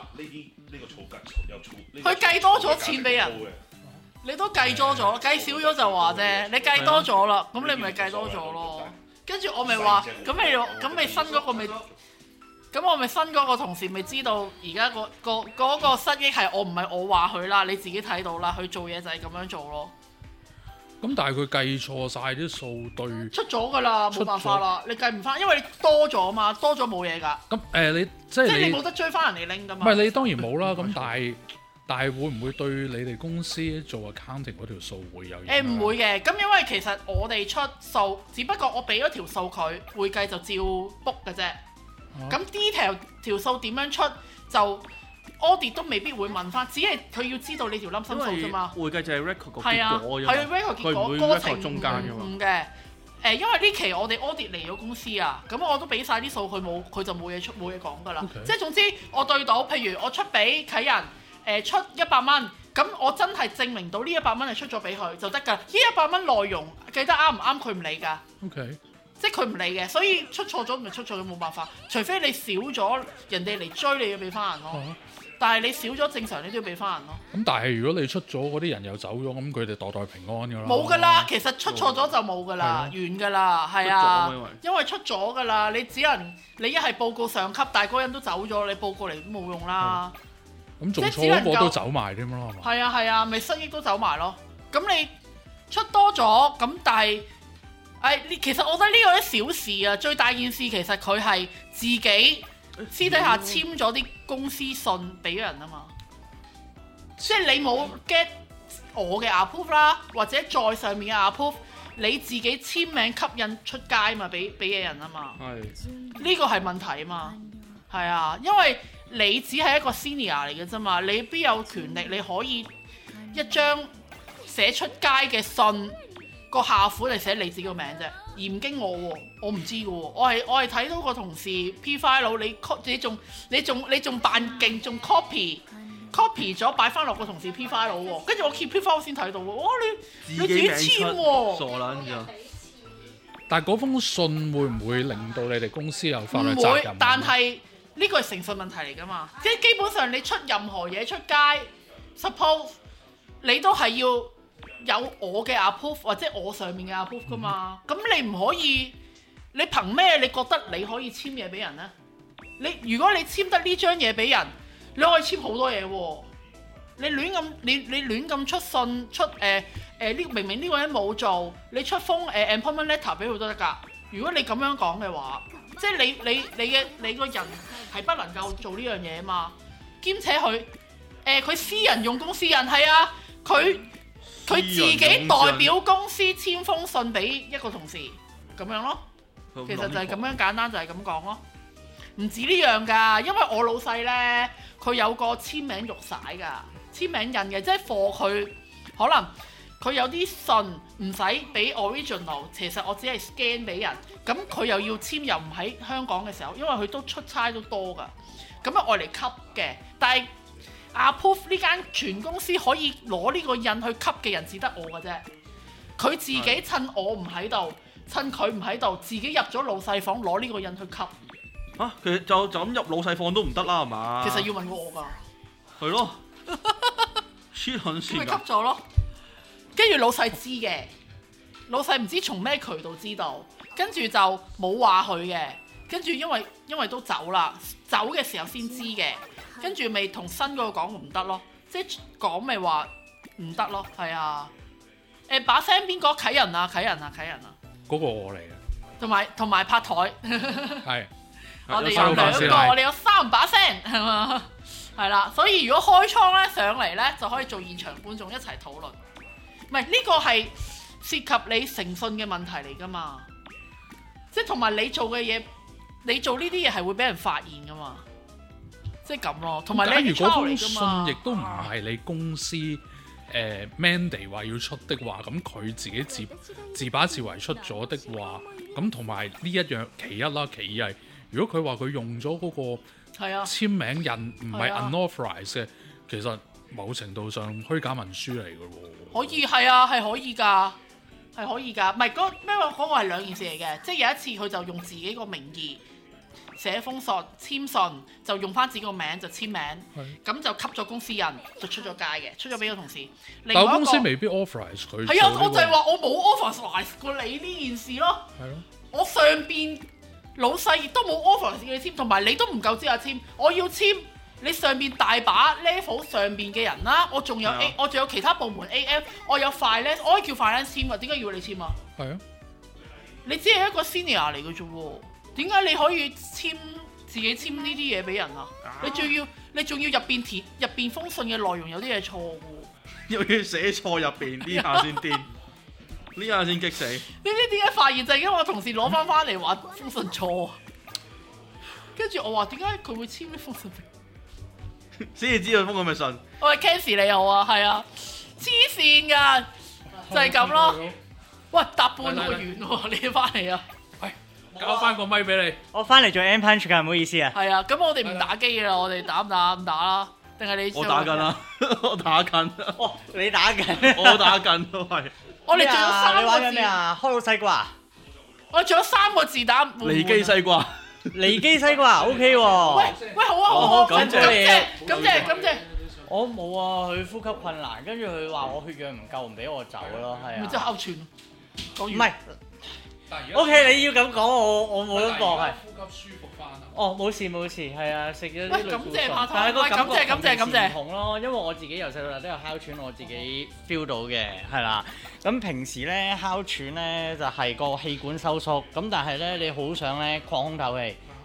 Speaker 3: 佢計多咗錢俾人，你都計多咗，計少咗就話啫，你計多咗啦，咁你咪計多咗咯。跟住我咪話，咁咪新嗰個咪。咁我咪新嗰個同事咪知道而家嗰個失憶係我唔係我話佢啦，你自己睇到啦，佢做嘢就係咁樣做咯。
Speaker 6: 咁但係佢計錯晒啲數對
Speaker 3: 出咗㗎啦，冇辦法啦，你計唔翻，因為你多咗嘛，多咗冇嘢㗎。
Speaker 6: 咁你即係
Speaker 3: 你冇得追翻人哋拎㗎嘛。
Speaker 6: 唔係你當然冇啦，咁但係會唔會對你哋公司做 accounting 嗰條數會有影響？
Speaker 3: 唔會嘅，咁因為其實我哋出數，只不過我俾咗條數佢，會計就照 book 嘅啫。咁 detail 條數點樣出就 audit 都未必會問翻，只係佢要知道你條冧心數啫嘛。
Speaker 1: 會計就係 record 個
Speaker 3: 係
Speaker 1: 結果啫嘛，
Speaker 3: 係 record 結果，
Speaker 1: 佢唔會
Speaker 3: 過
Speaker 1: record
Speaker 3: 程
Speaker 1: 中間㗎嘛。
Speaker 3: 唔嘅。因為呢期我哋 audit 嚟咗公司啊，咁我都俾晒啲數佢就冇嘢講㗎啦。
Speaker 6: Okay.
Speaker 3: 即係總之我對到，譬如我出俾啟人出100蚊，咁我真係證明到呢100蚊係出咗俾佢就得㗎。呢100蚊內容記得啱唔啱佢唔理㗎。
Speaker 6: OK。
Speaker 3: 即係佢唔理嘅，所以出錯咗咪出錯咗冇辦法，除非你少咗人哋嚟追你要俾翻人咯。但係你少咗正常你都要俾翻人咯。
Speaker 6: 咁但係如果你出咗嗰啲人又走咗，咁佢哋代平安㗎啦。
Speaker 3: 冇㗎啦，其實出錯咗就冇㗎啦，完㗎啦，係啊，因為出咗㗎啦，你只能你一係報告上級，但係嗰個人都走咗，你報告嚟都冇用啦。
Speaker 6: 咁做錯嗰個都走埋添咯，係嘛？
Speaker 3: 係啊，咪失憶都走埋咯。咁你出多咗，咁但係。其實我覺得呢個啲小事啊，最大件事其實佢係自己私底下簽咗啲公司信俾人啊嘛，即係你冇 get 我嘅 approve 啦，或者再上面嘅 approve， 你自己簽名吸引出街嘛，俾嘅人啊嘛，呢個係問題啊嘛，係啊，因為你只係一個 senior 嚟嘅啫嘛，你邊有權力你可以一張寫出街嘅信個下款嚟寫你自己個名啫？而唔經我喎，我唔知嘅喎，我係睇到個同事 P file 你仲扮勁，仲 copy 咗擺翻落個同事 P file 喎，跟住我 keep P file 先睇到喎，哇你自己簽喎，
Speaker 1: 傻撚咗。
Speaker 6: 但係嗰封信會唔會令到你哋公司有法律責任？
Speaker 3: 唔會，但係呢個係誠信問題嚟㗎嘛，即係基本上你出任何嘢出街 ，suppose 你都係要有我嘅 approve 或者我上面嘅 approve 噶嘛，咁你唔可以，你憑咩你覺得你可以簽嘢俾人呢？如果你簽得呢張嘢俾人，你可以簽好多嘢喎。你亂咁出信出明明呢個人冇做，你出封employment letter 俾佢都得㗎。如果你咁樣講嘅話，即係你個人係不能夠做呢樣嘢嘛。兼且佢私人用公司人係啊，佢自己代表公司簽封信俾一個同事咁樣咯，其實就係咁樣簡單，就係咁講咯。唔止呢樣㗎，因為我老細呢，佢有個簽名玉璽㗎，簽名印嘅，即係貨佢可能佢有啲信唔使俾 original， 其實我只係 scan 俾人，咁佢又要簽又唔喺香港嘅時候，因為佢都出差都多㗎，咁啊愛嚟吸嘅，但係approve 呢間全公司可以攞呢個印去吸嘅人只得我嘅啫，佢自己趁我唔喺度，趁佢唔喺度，自己入咗老細房攞呢個印去吸。
Speaker 1: 嚇，其實就咁入老細房都唔得啦，係嘛？
Speaker 3: 其實要問我㗎。係
Speaker 1: 咯，黐撚線㗎。
Speaker 3: 咪吸咗咯，跟住老細知嘅，老細唔知從咩渠道知道，跟住就冇話佢嘅，跟住因為都走啦，走嘅時候先知嘅。跟住咪同新嗰個講唔得咯，即係講咪話唔得咯，係啊。把聲邊個啟人啊？
Speaker 6: 嗰個我嚟嘅。
Speaker 3: 同埋拍台。
Speaker 6: 係。
Speaker 3: 我哋有兩個，我哋有3把聲，係嘛？係啦，所以如果開倉咧上嚟咧，就可以做現場觀眾一齊討論。唔係呢個係涉及你誠信嘅問題嚟㗎嘛？即係同埋你做嘅嘢，你做呢啲嘢係會俾人發現㗎嘛？即係咁咯，同埋你 control 嚟㗎嘛。
Speaker 6: 信亦都唔係你公司mandate 話要出的話，咁佢自己自把自為出咗的話，咁同埋呢一樣其一啦，其二係如果佢話佢用咗嗰個簽名印唔係 unauthorized 嘅，其實某程度上虛假文書嚟㗎喎。
Speaker 3: 可以係啊，係可以㗎，係可以㗎。唔係嗰咩話嗰個係兩件事嚟嘅，即係有一次佢就用自己個名義寫封信簽信，就用翻自己個名就簽名，咁就吸咗公司人就出咗街嘅，出咗俾個同事。
Speaker 6: 但係公司未必 authorize 佢。
Speaker 3: 係啊，我就係話我冇 authorize 過你呢件事咯。係咯，我上邊老細亦都冇 authorize 你簽，同埋你都唔夠資格簽。我要簽你上邊大把 level 上邊嘅人啦，我仲有我仲有其他部門 AM， 我有 finance， 我可以叫 finance 簽㗎，點解要你簽啊？係啊，你只係一個 senior 嚟嘅啫喎。點解你可以自己簽呢啲嘢俾人啊？你仲要入邊封信嘅內容有啲嘢錯嘅喎，
Speaker 1: 又要寫錯入邊，呢下先癲，呢下先激死。
Speaker 3: 呢啲點解發現就係因為我同事攞翻嚟話封信錯，跟住我話點解佢會簽呢封信俾？
Speaker 1: 先至知道封咁嘅信。
Speaker 3: 喂 Cancy 你好啊，係啊，黐線㗎，就係咁咯。喂，搭半個圓喎，你翻嚟啊！
Speaker 6: 交翻個咪俾你。
Speaker 8: 我翻嚟做 M punch 㗎，唔好意思啊。
Speaker 3: 係啊，咁我哋唔打機㗎啦，我哋打唔打啦？定係你？
Speaker 1: 我打緊啦，我打緊。
Speaker 8: 哦，你打緊？
Speaker 1: 我打緊都係。
Speaker 3: 我哋仲有3個字。
Speaker 8: 你玩緊咩啊？開到西瓜。
Speaker 3: 我仲有3個字打。
Speaker 1: 離機西瓜。
Speaker 8: 離機西瓜 OK 喎。
Speaker 3: 喂，好啊，好啊，感謝。
Speaker 8: 我冇啊，佢呼吸困難，跟住佢話我血氧唔夠，唔俾我走咯，係啊。
Speaker 3: 咪即係哮喘。
Speaker 8: 唔係。OK， 你要咁講，我冇得講係。
Speaker 4: 呼吸舒服翻啊！
Speaker 8: 哦，冇事，係啊，食咗啲類固醇。
Speaker 3: 但係個感謝
Speaker 8: 同唔同咯，因為我自己由細到大都有哮喘，我自己 feel 到嘅，係啦。咁平時咧哮喘咧就係個氣管收縮，咁但係咧你好想咧擴胸透氣，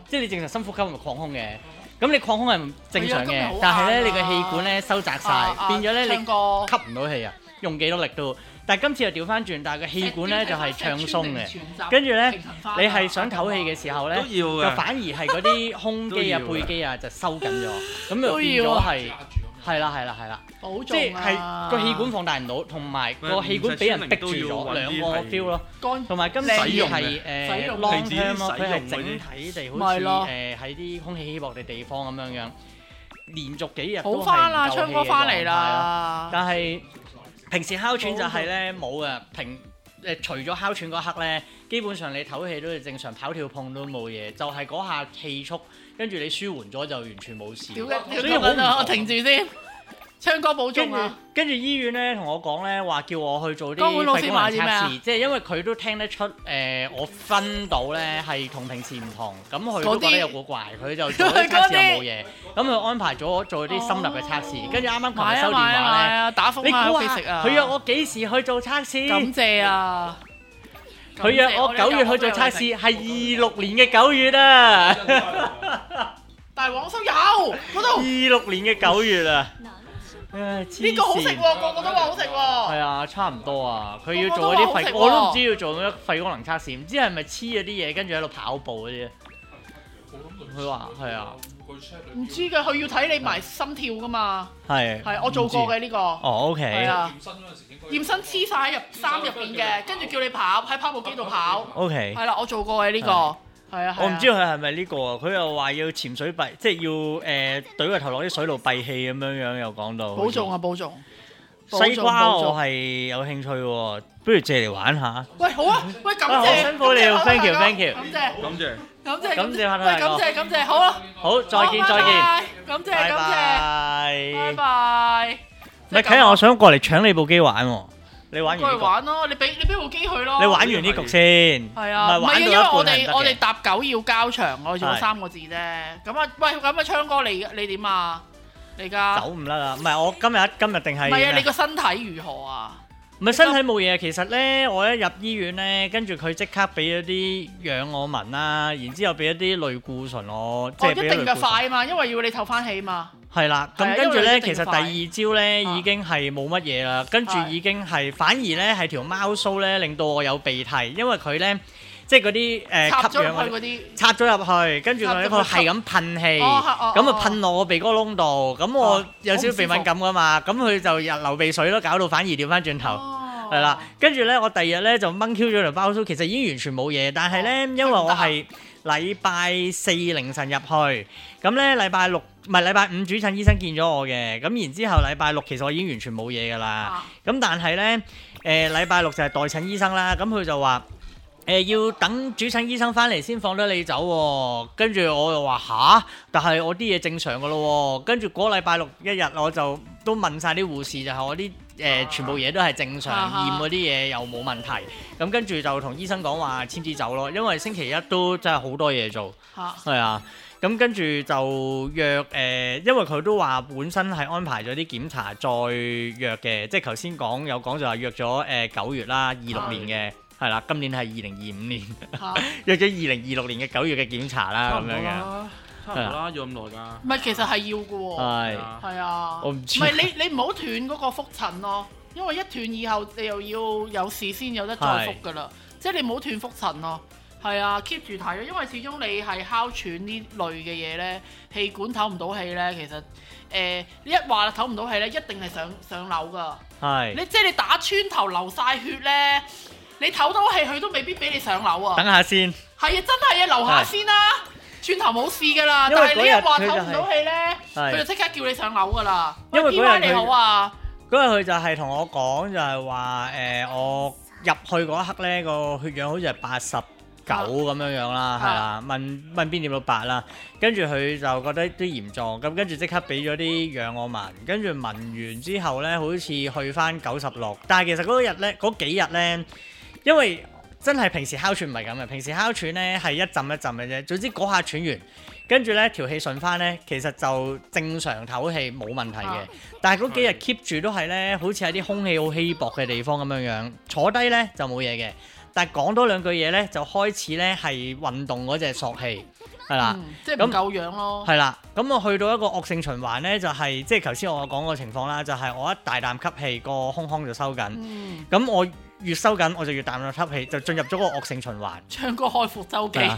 Speaker 8: 即係你正常深呼吸咪擴胸嘅。咁你擴胸係唔正常嘅
Speaker 3: 係啊今日好，
Speaker 8: 但係咧
Speaker 3: 晏啊
Speaker 8: 你個氣管咧收窄晒，變咗咧你
Speaker 3: 唱歌
Speaker 8: 吸唔到氣啊，用幾多力都。但係今次又調翻轉，但係個氣管咧就係暢鬆嘅。跟住咧，你係想唞氣嘅時候咧，
Speaker 1: 都要嘅
Speaker 8: 就反而係嗰啲胸肌啊、
Speaker 1: 都要嘅
Speaker 8: 背肌啊就收緊咗，咁就
Speaker 3: 都
Speaker 8: 變
Speaker 3: 要啊
Speaker 8: 咗係係啦，
Speaker 3: 保
Speaker 8: 即係
Speaker 3: 重
Speaker 8: 係個氣管放大唔到，同埋個氣管俾人逼住咗兩個 feel 咯。
Speaker 3: 乾
Speaker 8: 同埋今次
Speaker 1: 使用
Speaker 8: 係
Speaker 3: 使用
Speaker 8: long
Speaker 1: 平時
Speaker 8: term 咯，佢係
Speaker 1: 使用嗰啲
Speaker 8: 整體地好似
Speaker 3: 咪咯
Speaker 8: 喺啲空氣稀薄嘅地方咁樣，連續幾日
Speaker 3: 好
Speaker 8: 都係
Speaker 3: 翻啦，
Speaker 8: 唔夠
Speaker 3: 昌哥
Speaker 8: 氣嘅
Speaker 3: 翻嚟
Speaker 8: 狀態啦。
Speaker 3: 啦。
Speaker 8: 但係平時哮喘就係咧冇啊，除咗哮喘嗰刻咧，基本上你唞氣都係正常，跑跳碰都冇嘢，就係嗰下氣促，跟住你舒緩咗就完全冇事。
Speaker 3: 屌嘅，
Speaker 8: 所以好唔同
Speaker 3: 我停住先。昌哥保
Speaker 8: 跟住
Speaker 3: 重啊！
Speaker 8: 跟住醫院咧同我講咧話叫我去做啲
Speaker 3: 江本老師
Speaker 8: 肺功能
Speaker 3: 買啲咩啊
Speaker 8: 測試，即係因為佢都聽得出我分到咧係同平時唔同，咁佢都覺得有古怪，佢就做啲測試又冇嘢，咁佢安排咗我做啲深入嘅測試，跟住啱啱琴日收電話咧，
Speaker 3: 啊！打風
Speaker 8: 你
Speaker 3: 喺
Speaker 8: 估下
Speaker 3: 屋企食啊！
Speaker 8: 佢約我幾時去做測試？
Speaker 3: 感謝啊！
Speaker 8: 佢約我9月去做測試，係26年嘅9月啊！
Speaker 3: 大黃酥有嗰度
Speaker 8: 26年嘅9月啊！
Speaker 3: 呢個好食喎，個個都話好食喎。
Speaker 8: 係啊，差唔多啊！佢要
Speaker 3: 個個
Speaker 8: 做嗰啲肺，
Speaker 3: 都話好食喎
Speaker 8: 我都唔知要做咩肺功能測試，唔知係咪黐咗啲嘢，跟住喺度跑步嗰啲啊。佢話係啊，
Speaker 3: 唔知嘅，佢要睇你埋心跳噶嘛。
Speaker 8: 係
Speaker 3: 係我做過嘅呢個。
Speaker 8: 哦，OK。
Speaker 3: 係啊，
Speaker 4: 驗身嗰陣時應該
Speaker 3: 驗身黐晒喺衫入邊嘅，跟住叫你跑喺跑步機度跑。
Speaker 8: OK。
Speaker 3: 係啦，我做過嘅呢個。係啊。
Speaker 8: 我唔知佢係咪呢個啊？佢又話要潛水閉，即係要懟個頭落啲水度閉氣咁樣，又講到。
Speaker 3: 保重啊！保重。
Speaker 8: 西瓜我係有興趣喎，不如借嚟玩下。
Speaker 3: 喂，好啊！喂，感
Speaker 8: 好
Speaker 3: 謝。
Speaker 8: 辛苦你啊，thank you，thank you。
Speaker 3: 感謝。
Speaker 1: 感謝。
Speaker 3: 感謝。
Speaker 8: 感謝
Speaker 3: 喂，感謝感謝，好啊。
Speaker 8: 好，再見再見。
Speaker 3: 感謝
Speaker 8: 拜
Speaker 3: 感謝。拜
Speaker 8: 拜。
Speaker 3: 拜。
Speaker 8: 唔係，啟日我想過嚟搶你部機玩喎，你玩
Speaker 3: 過
Speaker 8: 完呢
Speaker 3: 嚟玩咯，你俾部機佢咯。
Speaker 8: 局，你玩完呢局先。
Speaker 3: 係啊，唔係啊，
Speaker 8: 唔係玩到一
Speaker 3: 因為我
Speaker 8: 半係唔得嘅
Speaker 3: 哋我哋搭9要交場，我哋做咗
Speaker 8: 係
Speaker 3: 3個字啫。咁啊，喂，咁啊，昌哥你點啊？你而家
Speaker 8: 走唔甩啦，唔係我今日定係
Speaker 3: 唔係啊？
Speaker 8: 咩
Speaker 3: 你個身體如何啊？
Speaker 8: 唔係身體冇嘢，其實咧我一入醫院咧，跟住佢即刻俾咗啲氧我聞啦，然之後俾一啲類固醇我，即
Speaker 3: 哦，一定嘅
Speaker 8: 係俾咗類固醇。
Speaker 3: 快啊嘛，因為要你透翻氣嘛。
Speaker 8: 係啦，
Speaker 3: 係啊
Speaker 8: 咁跟住咧，
Speaker 3: 因為一定
Speaker 8: 其實第
Speaker 3: 快
Speaker 8: 二朝咧
Speaker 3: 啊
Speaker 8: 已經係冇乜嘢啦，跟住
Speaker 3: 係
Speaker 8: 已經係反而咧係條貓須咧令到我有鼻涕，因為佢咧即係嗰啲
Speaker 3: 插咗
Speaker 8: 吸氧嗰啲
Speaker 3: 入去嗰啲。
Speaker 8: 插咗入去，跟住佢
Speaker 3: 插咗去
Speaker 8: 係咁噴氣，
Speaker 3: 哦
Speaker 8: 咁啊噴落我鼻哥窿度，咁我
Speaker 3: 哦
Speaker 8: 有少少鼻敏感噶嘛，咁佢就流鼻水咯，搞到反而調翻轉頭。
Speaker 3: 哦
Speaker 8: 係啦，跟住咧，我第二日咧就掹 Q 咗條包須，其實已經完全冇嘢，但係咧，因為我係禮拜4凌晨入去，咁咧禮拜5主診醫生見咗我嘅，咁然之後禮拜6其實我已經完全冇嘢㗎啦，
Speaker 3: 啊
Speaker 8: 咁但係咧，禮拜6就係代診醫生啦，咁佢就話。要等主診醫生翻嚟先放得你走喎，跟住我又話吓，但係我啲嘢正常㗎咯喎，跟住嗰禮拜6一日我就都問晒啲護士，就係我啲全部嘢都係正常，驗嗰啲嘢又冇問題，咁跟住就同醫生講話簽紙走咯，因為星期一都真係好多嘢做，
Speaker 3: 嚇
Speaker 8: 係啊，咁跟住就約因為佢都話本身係安排咗啲檢查再約嘅，即係頭先有講就話約咗9月啦，26年嘅。係啦，今年係2025年，
Speaker 3: 嚇
Speaker 8: 約咗2026年嘅9月嘅檢查啦，咁樣嘅。
Speaker 1: 差唔多啦，要咁耐㗎。
Speaker 3: 唔係，其實係要嘅喎。
Speaker 8: 係，
Speaker 3: 係啊。
Speaker 8: 我唔知
Speaker 3: 唔係你唔好斷嗰個覆診咯，因為一斷以後你又要有事先有得再覆㗎啦。即係你唔好斷覆診咯。係啊，keep 住睇咯，因為始終你係哮喘呢類嘅嘢咧，氣管唞唔到氣咧，其實你一話唞唔到氣咧，一定係上樓㗎。
Speaker 8: 係。
Speaker 3: 你即係你打穿頭流晒血咧。你唞到氣，佢都未必俾你上樓啊！
Speaker 8: 等下先。
Speaker 3: 係啊，真係啊，留下先啦，轉頭冇事㗎啦。
Speaker 8: 因為
Speaker 3: 但係你一話
Speaker 8: 嗰日佢就係
Speaker 3: 唞唔到氣咧，佢就即刻叫你上樓㗎啦。
Speaker 8: 因為嗰日佢
Speaker 3: PY 你好啊，
Speaker 8: 嗰日佢就係同我講，就係話我入去嗰一刻咧，個血氧好似係89咁樣啦，係啦，問邊點到8啦，跟住佢就覺得都嚴重，咁跟住即刻俾咗啲氧我聞，跟住聞完之後咧，好似去翻96，但係其實嗰幾日咧。因為真係平時哮喘唔係咁嘅，平時哮喘咧係一陣一陣嘅啫。總之嗰下喘完，跟住咧條氣順翻咧，其實就正常唞氣冇問題嘅。但係嗰幾日 keep 住都係咧，好似喺啲空氣好稀薄嘅地方咁樣樣，坐低咧就冇嘢嘅。 但係講多兩句嘢咧，就開始咧係運動嗰隻索氣，係啦。
Speaker 3: 即係唔夠氧咯。
Speaker 8: 係啦，咁我去到一個惡性循環咧，就係即係頭先我講個情況啦，就係我一大啖吸氣，個胸腔就收緊。咁我越收緊，我就越大啖吸氣，就進入咗個惡性循環。
Speaker 3: 唱歌開闊周記。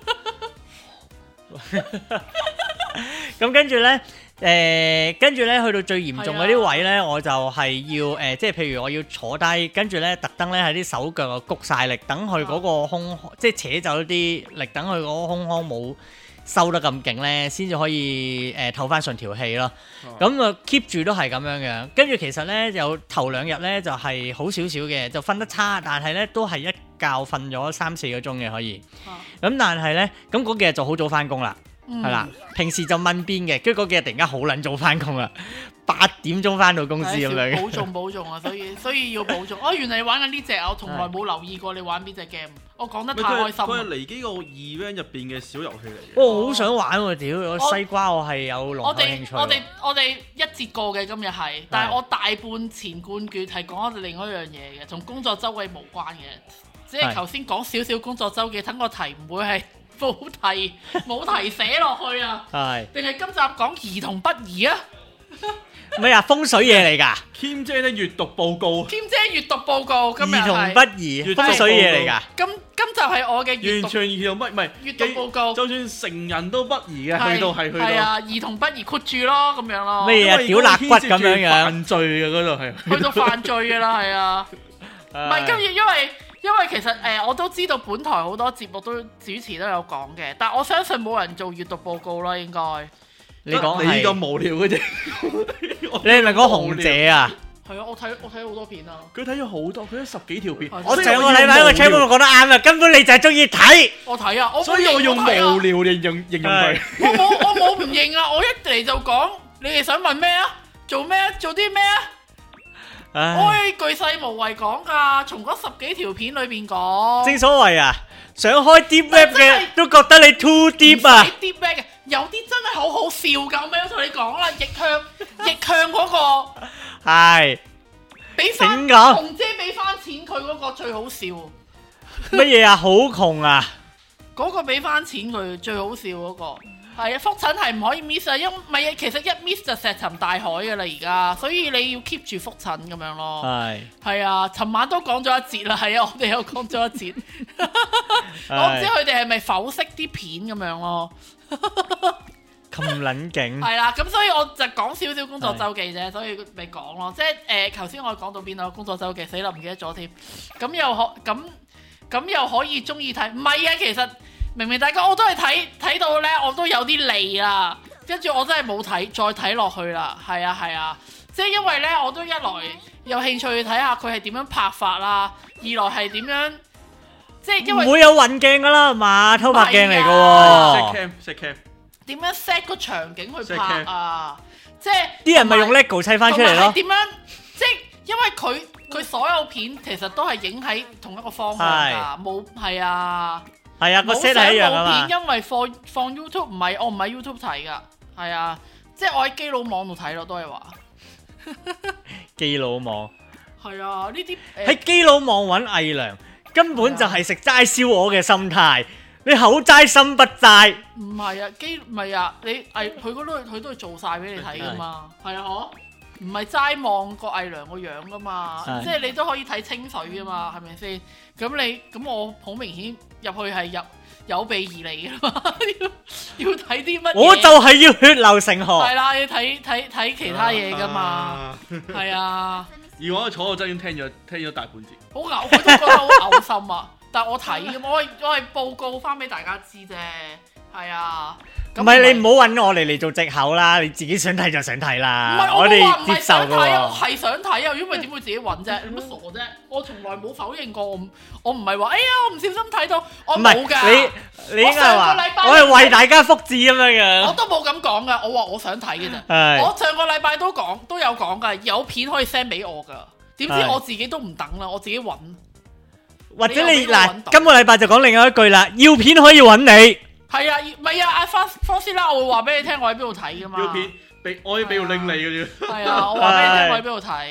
Speaker 8: 咁跟住咧，去到最嚴重嗰啲位咧，我就係要即係譬如我要坐低，跟住咧特登咧喺啲手腳啊谷晒力，等佢嗰個胸，即係扯走啲力，等佢嗰個胸腔冇收得咁勁咧，先至可以透翻順條氣咯。咁啊 keep 住都係咁樣嘅。跟住其實咧有頭2日咧就係好少少嘅，就瞓得差，但係咧都係一覺瞓咗3-4個鐘嘅可以。咁但係咧，咁嗰幾日就好早翻工啦。係啦，平時就問邊嘅，跟住嗰幾日突然間好撚早翻工啦，8點鐘翻到公司咁樣。
Speaker 3: 保重啊，所以要保重。原來你玩緊呢隻，我從來冇留意過你玩邊隻 game。我講得太開心。
Speaker 1: 佢係離機個 event 入邊嘅小遊戲嚟嘅。
Speaker 8: 我好想玩喎，屌！我西瓜我係有濃厚興趣。
Speaker 3: 我哋一節過嘅今日係，但係我大半前半段係講另一樣嘢嘅，同工作周記無關嘅。即係頭先講少少工作周記，等個題唔會係。冇題寫落去啊！定係今集講兒童不宜啊？
Speaker 8: 咩啊？風水嘢嚟㗎？
Speaker 1: 謙姐嘅閱讀報告。
Speaker 3: 謙姐閱讀報告今日係
Speaker 8: 兒童不宜，風水嘢嚟㗎。
Speaker 3: 今集係我嘅閱讀，
Speaker 1: 完全兒童不唔係
Speaker 3: 閱讀報告。就算
Speaker 1: 成人都不宜嘅，去到。係
Speaker 3: 啊，兒童不宜括住咯，咁樣咯。
Speaker 8: 咩啊？屌肋骨咁樣樣。
Speaker 1: 犯罪嘅嗰度係。
Speaker 3: 去到犯罪㗎啦，係啊。唔係，跟住因為其實我都知道本台好多節目都主持都有講嘅，但我相信冇人做閱讀報告啦，應該。
Speaker 8: 你講
Speaker 1: 你咁無聊嘅啫。
Speaker 8: 你係咪講紅姐啊？
Speaker 3: 係啊，我睇好多片啊。
Speaker 1: 佢睇咗好多，佢睇10幾條片。
Speaker 8: 我上個禮拜個 channel 講得啱啊，根本你就係中意睇。
Speaker 3: 我睇啊，
Speaker 1: 所以我用無聊嚟形容佢。
Speaker 3: 我冇唔認啊！我一嚟就講，你哋想問咩啊？做咩啊？做啲咩啊？巨細無遺講㗎，從嗰10幾條片裏邊講。正
Speaker 8: 所謂啊，想開 deep web 嘅都覺得你 too deep 啊。
Speaker 3: deep web 嘅有啲真係好好笑㗎，我咪同你講啦，逆向嗰個
Speaker 8: 係
Speaker 3: 俾翻紅姐俾翻錢佢嗰個最好笑。
Speaker 8: 乜嘢啊？好窮啊！
Speaker 3: 嗰個俾翻錢佢最好笑嗰個。係啊，覆診係唔可以 miss 啊，因為其實一 miss 就石沉大海㗎啦而家，所以你要 keep 住覆診咁樣咯。係啊，尋晚都講咗一節啦，係啊，我哋又講咗一節。我唔知佢哋係咪剖析啲片咁樣咯。
Speaker 8: 咁撚勁。係
Speaker 3: 啦，咁所以我就講少少工作週記啫，所以咪講咯。即係頭先我講到邊啊？工作週記死啦，唔記得咗添。咁又可以中意睇？唔係啊，其實。明明大家我都係睇到咧，我都有啲膩啦，跟住我真係冇睇再睇落去啦。係啊，即係因為咧，我都一來有興趣去睇下佢係點樣拍法啦，二來係點樣，即係因為唔
Speaker 8: 會有運鏡噶啦，係嘛？偷拍鏡嚟嘅喎。
Speaker 1: set cam
Speaker 3: 點樣 set 個場景去拍啊？即係
Speaker 8: 啲人咪用 LEGO 砌翻出嚟咯。
Speaker 3: 點樣？即係因為佢所有片其實都係影喺同一個方向㗎，冇係啊。
Speaker 8: 係啊，個 set 係一樣啊嘛。
Speaker 3: 因為放 YouTube 唔係，我唔係 YouTube 睇噶，係啊，即係我喺基佬網度睇咯，都係話。
Speaker 8: 基佬網。係
Speaker 3: 啊，呢啲
Speaker 8: 喺基佬網揾偽娘，根本就係食齋燒鵝嘅心態。你口齋心不齋。
Speaker 3: 唔係啊，唔係啊，你佢都係做晒俾你睇噶嘛，係啊，嗬。唔係齋望個偽娘個樣噶嘛，即係你都可以睇清水噶嘛，係咪先？咁我好明顯入去係有備而嚟噶嘛，要睇啲乜嘢？
Speaker 8: 我就係要血流成河。
Speaker 3: 係啦，要睇其他嘢噶嘛，係啊。
Speaker 1: 而我坐到真係聽咗大半節，
Speaker 3: 好嘔，佢都覺得好嘔心啊！但係我睇，我係報告翻俾大家知啫，係啊。
Speaker 8: 唔係你唔好揾我哋嚟做藉口啦，你自己想睇就想睇啦。
Speaker 3: 唔係
Speaker 8: 我哋接受㗎喎。
Speaker 3: 我係想睇啊，因為點會自己揾啫？你乜傻啫？我從來冇否認過，我唔係話，哎呀，我唔小心睇到，我冇㗎。你應該話，
Speaker 8: 我係為大家福祉咁樣嘅。
Speaker 3: 我都冇咁講㗎，我話我想睇嘅啫。我上個禮拜都有講㗎，有片可以 send 俾我㗎。點知我自己都唔等啦，我自己揾。
Speaker 8: 或者你嗱，今個禮拜就講另外一句啦，要片可以揾你。
Speaker 3: 係啊，唔係啊，阿方師啦，我會話俾你聽，我喺邊度睇噶嘛。
Speaker 1: 要片我可以俾條 link 你嘅啫。
Speaker 3: 係啊，我話俾你聽，我喺邊度睇。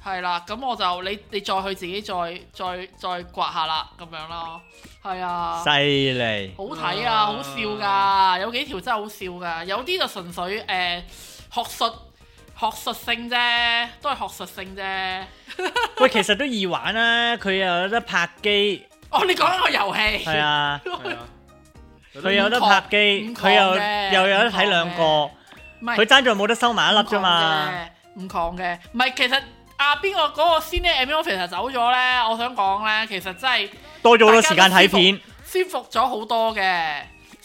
Speaker 3: 係啦，咁我就你再去自己再刮下啦，咁樣咯，係啊，
Speaker 8: 犀利，
Speaker 3: 好睇啊，好笑㗎，有幾條真係好笑㗎，有啲就純粹學術性啫，都係學術性啫。
Speaker 8: 喂，其實都易玩啦，佢又有得拍機。
Speaker 3: 哦，你講緊個遊戲。
Speaker 8: 係啊，
Speaker 1: 係啊，
Speaker 8: 佢有得拍機，佢又有得睇兩個。
Speaker 3: 唔係，
Speaker 8: 佢爭在冇得收埋一粒啫嘛。
Speaker 3: 唔狂嘅，唔係其實邊個嗰個 Senior Admin Officer 走咗咧，我想講咧，其實真係
Speaker 8: 多咗好多時間睇片，
Speaker 3: 舒服咗好多嘅，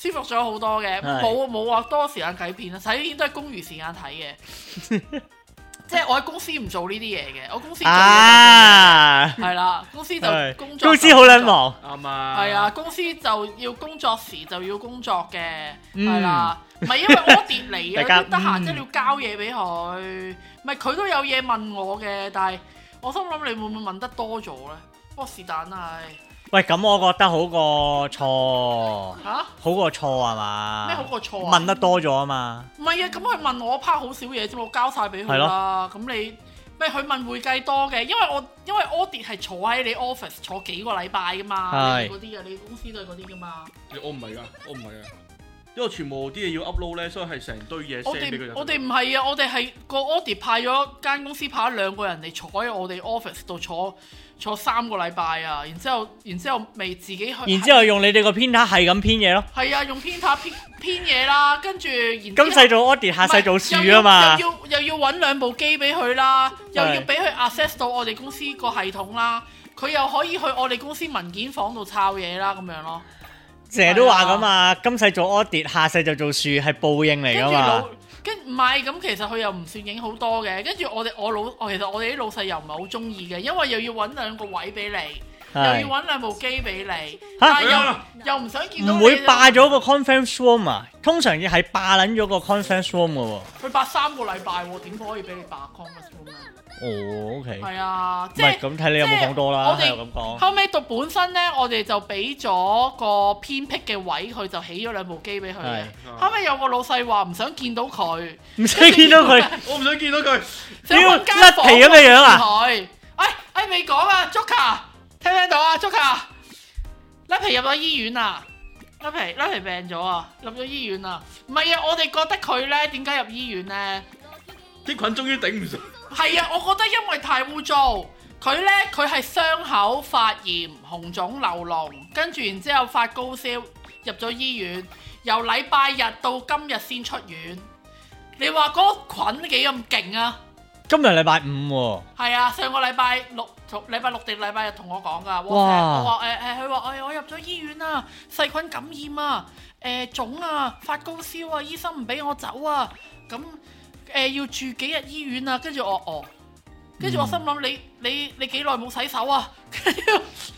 Speaker 3: 冇話多時間睇片啊，睇片都係公餘時間睇嘅。即係我喺公司唔做呢啲嘢嘅，我公司做嘢係啦，公司就工作，
Speaker 8: 公司好撚忙，
Speaker 1: 啱啊，
Speaker 3: 係啊，公司就要工作時就要工作嘅，係啦，唔係因為 audit 嚟啊，得閒即係要交嘢俾佢，唔係佢都有嘢問我嘅，但係我心諗你會唔會問得多咗咧？不過是但係。
Speaker 8: 喂，咁我覺得好過錯
Speaker 3: 嚇，
Speaker 8: 好過錯係嘛？
Speaker 3: 咩好過錯啊？
Speaker 8: 問得多咗啊嘛？
Speaker 3: 唔係啊，咁佢問我 part 好少嘢啫，我交晒俾佢啦。咁你咩？佢問會計多嘅，因為 audit 係坐喺你 office 坐幾個禮拜噶嘛，嗰啲啊，你公司都係嗰啲噶嘛。
Speaker 1: 我唔係噶，因為全部啲嘢要 upload 咧，所以係成堆嘢 send 俾佢。
Speaker 3: 我哋唔係啊，我哋係個 audit 派咗間公司派咗2個人嚟坐喺我哋 office 度坐3個禮拜啊，然之後未自己去，
Speaker 8: 然之後用你哋個編塔係咁編嘢咯。
Speaker 3: 係啊，用編塔編嘢啦，跟住
Speaker 8: 今世做 audit， 下世做樹啊嘛。
Speaker 3: 又要揾2部機俾佢啦，又要俾佢 access 到我哋公司個系統啦，佢又可以去我哋公司文件房度抄嘢啦，咁樣咯。
Speaker 8: 成日都話咁啊，今世做 audit， 下世就做樹，係報應嚟噶嘛。
Speaker 3: 唔係咁，其實佢又唔算影好多嘅。跟住其實我哋啲老細又唔係好中意嘅，因為又要揾2個位俾你，又要揾2部機俾你，但係又唔想見到你。
Speaker 8: 唔會霸咗個 conference room 啊？通常要係霸撚咗個 conference room 嘅喎。
Speaker 3: 佢霸3個禮拜喎，點可以俾你霸 conference room 啊？
Speaker 8: 哦 ，OK。
Speaker 3: 係啊，即係
Speaker 8: 咁睇你有冇講多啦。我哋咁講。
Speaker 3: 後尾讀本身咧，我哋就俾咗個偏僻嘅位，佢就起咗2部機俾佢嘅。後尾有個老細話唔想見到佢，
Speaker 8: 唔想見到佢，
Speaker 1: 我唔想見到佢，
Speaker 3: 想揾間房
Speaker 8: 甩皮咁嘅樣啊！
Speaker 3: 佢，未講啊 ，Joker， 聽唔聽到啊 ，Joker， 甩皮入咗醫院啊！甩皮病咗啊！入咗醫院啊！唔係啊，我哋覺得佢咧點解入醫院咧？
Speaker 1: 啲菌終於頂唔順。
Speaker 3: 係啊，我覺得因為太污糟，佢係傷口發炎、紅腫流膿，跟住然之後發高燒，入咗醫院，由禮拜日到今日先出院。你話嗰個菌幾咁勁啊？
Speaker 8: 今日禮拜5喎。係
Speaker 3: 啊，上個禮拜六定禮拜日同我講㗎。我話佢話我入咗醫院啊，細菌感染啊，腫啊，發高燒啊，醫生唔俾我走啊，咁。要住幾日醫院啊？跟住跟住我心諗你幾耐冇洗手啊？跟住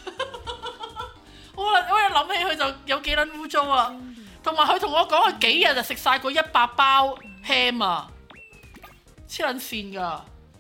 Speaker 3: 我一諗起佢就有幾撚污糟啊！同埋佢同我講佢幾日就食晒個100包 ham 啊，黐撚線㗎！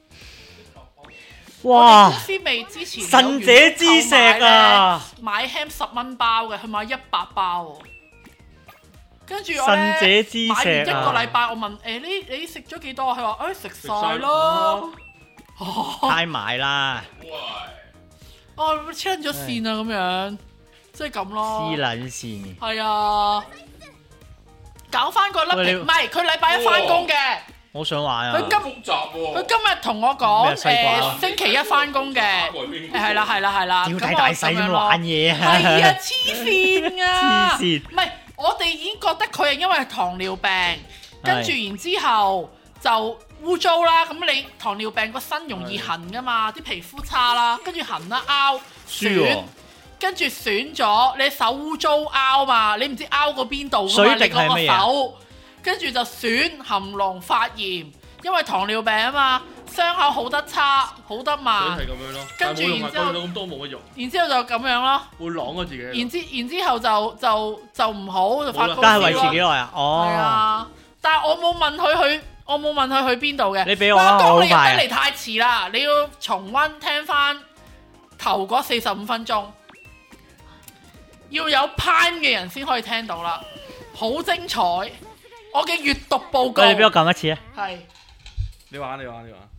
Speaker 8: 哇！
Speaker 3: 公司未之前
Speaker 8: 神者之石啊！
Speaker 3: 買 ham 10蚊包嘅，佢買100包喎。跟住我
Speaker 8: 神者之石
Speaker 3: 買完1個禮拜，我問你食咗幾多？佢話食晒咯，
Speaker 8: 太埋啦！
Speaker 3: 黐撚咗線啊！咁樣即係咁咯，
Speaker 8: 黐撚線。
Speaker 3: 係啊，搞翻個粒皮，唔係佢禮拜1翻工嘅。
Speaker 8: 我想玩啊！
Speaker 3: 佢今日同我講星期1翻工嘅，係啦，
Speaker 8: 屌大細咁玩嘢啊！
Speaker 3: 係啊，黐線啊！
Speaker 8: 黐線，
Speaker 3: 唔係。我哋已經覺得佢係因為糖尿病，跟住然之後就污糟啦。咁你糖尿病個身容易痕噶嘛，啲皮膚差啦，跟住痕啦拗損，跟住損咗，你手污糟拗嘛，你唔知拗過邊度噶嘛，你嗰個手，跟住就損含膿發炎，因為糖尿病啊嘛。傷口好得差，好得慢，
Speaker 1: 係咁樣咯。
Speaker 3: 跟住然之後
Speaker 1: 咁多冇乜用。然
Speaker 3: 之後就咁樣咯。
Speaker 1: 會啷啊自己。
Speaker 3: 然之後就唔好，就發高燒咯。
Speaker 8: 但係維持幾耐啊？哦。
Speaker 3: 係啊，但係我冇問佢去邊度嘅。
Speaker 8: 你俾我啊！好快。
Speaker 3: 你入得嚟太遲啦，你要重溫聽翻頭嗰45分鐘，要有 Prime 嘅人先可以聽到啦，好精彩。我嘅閱讀報告。
Speaker 8: 你俾我撳一次啊！
Speaker 3: 係。
Speaker 1: 你玩。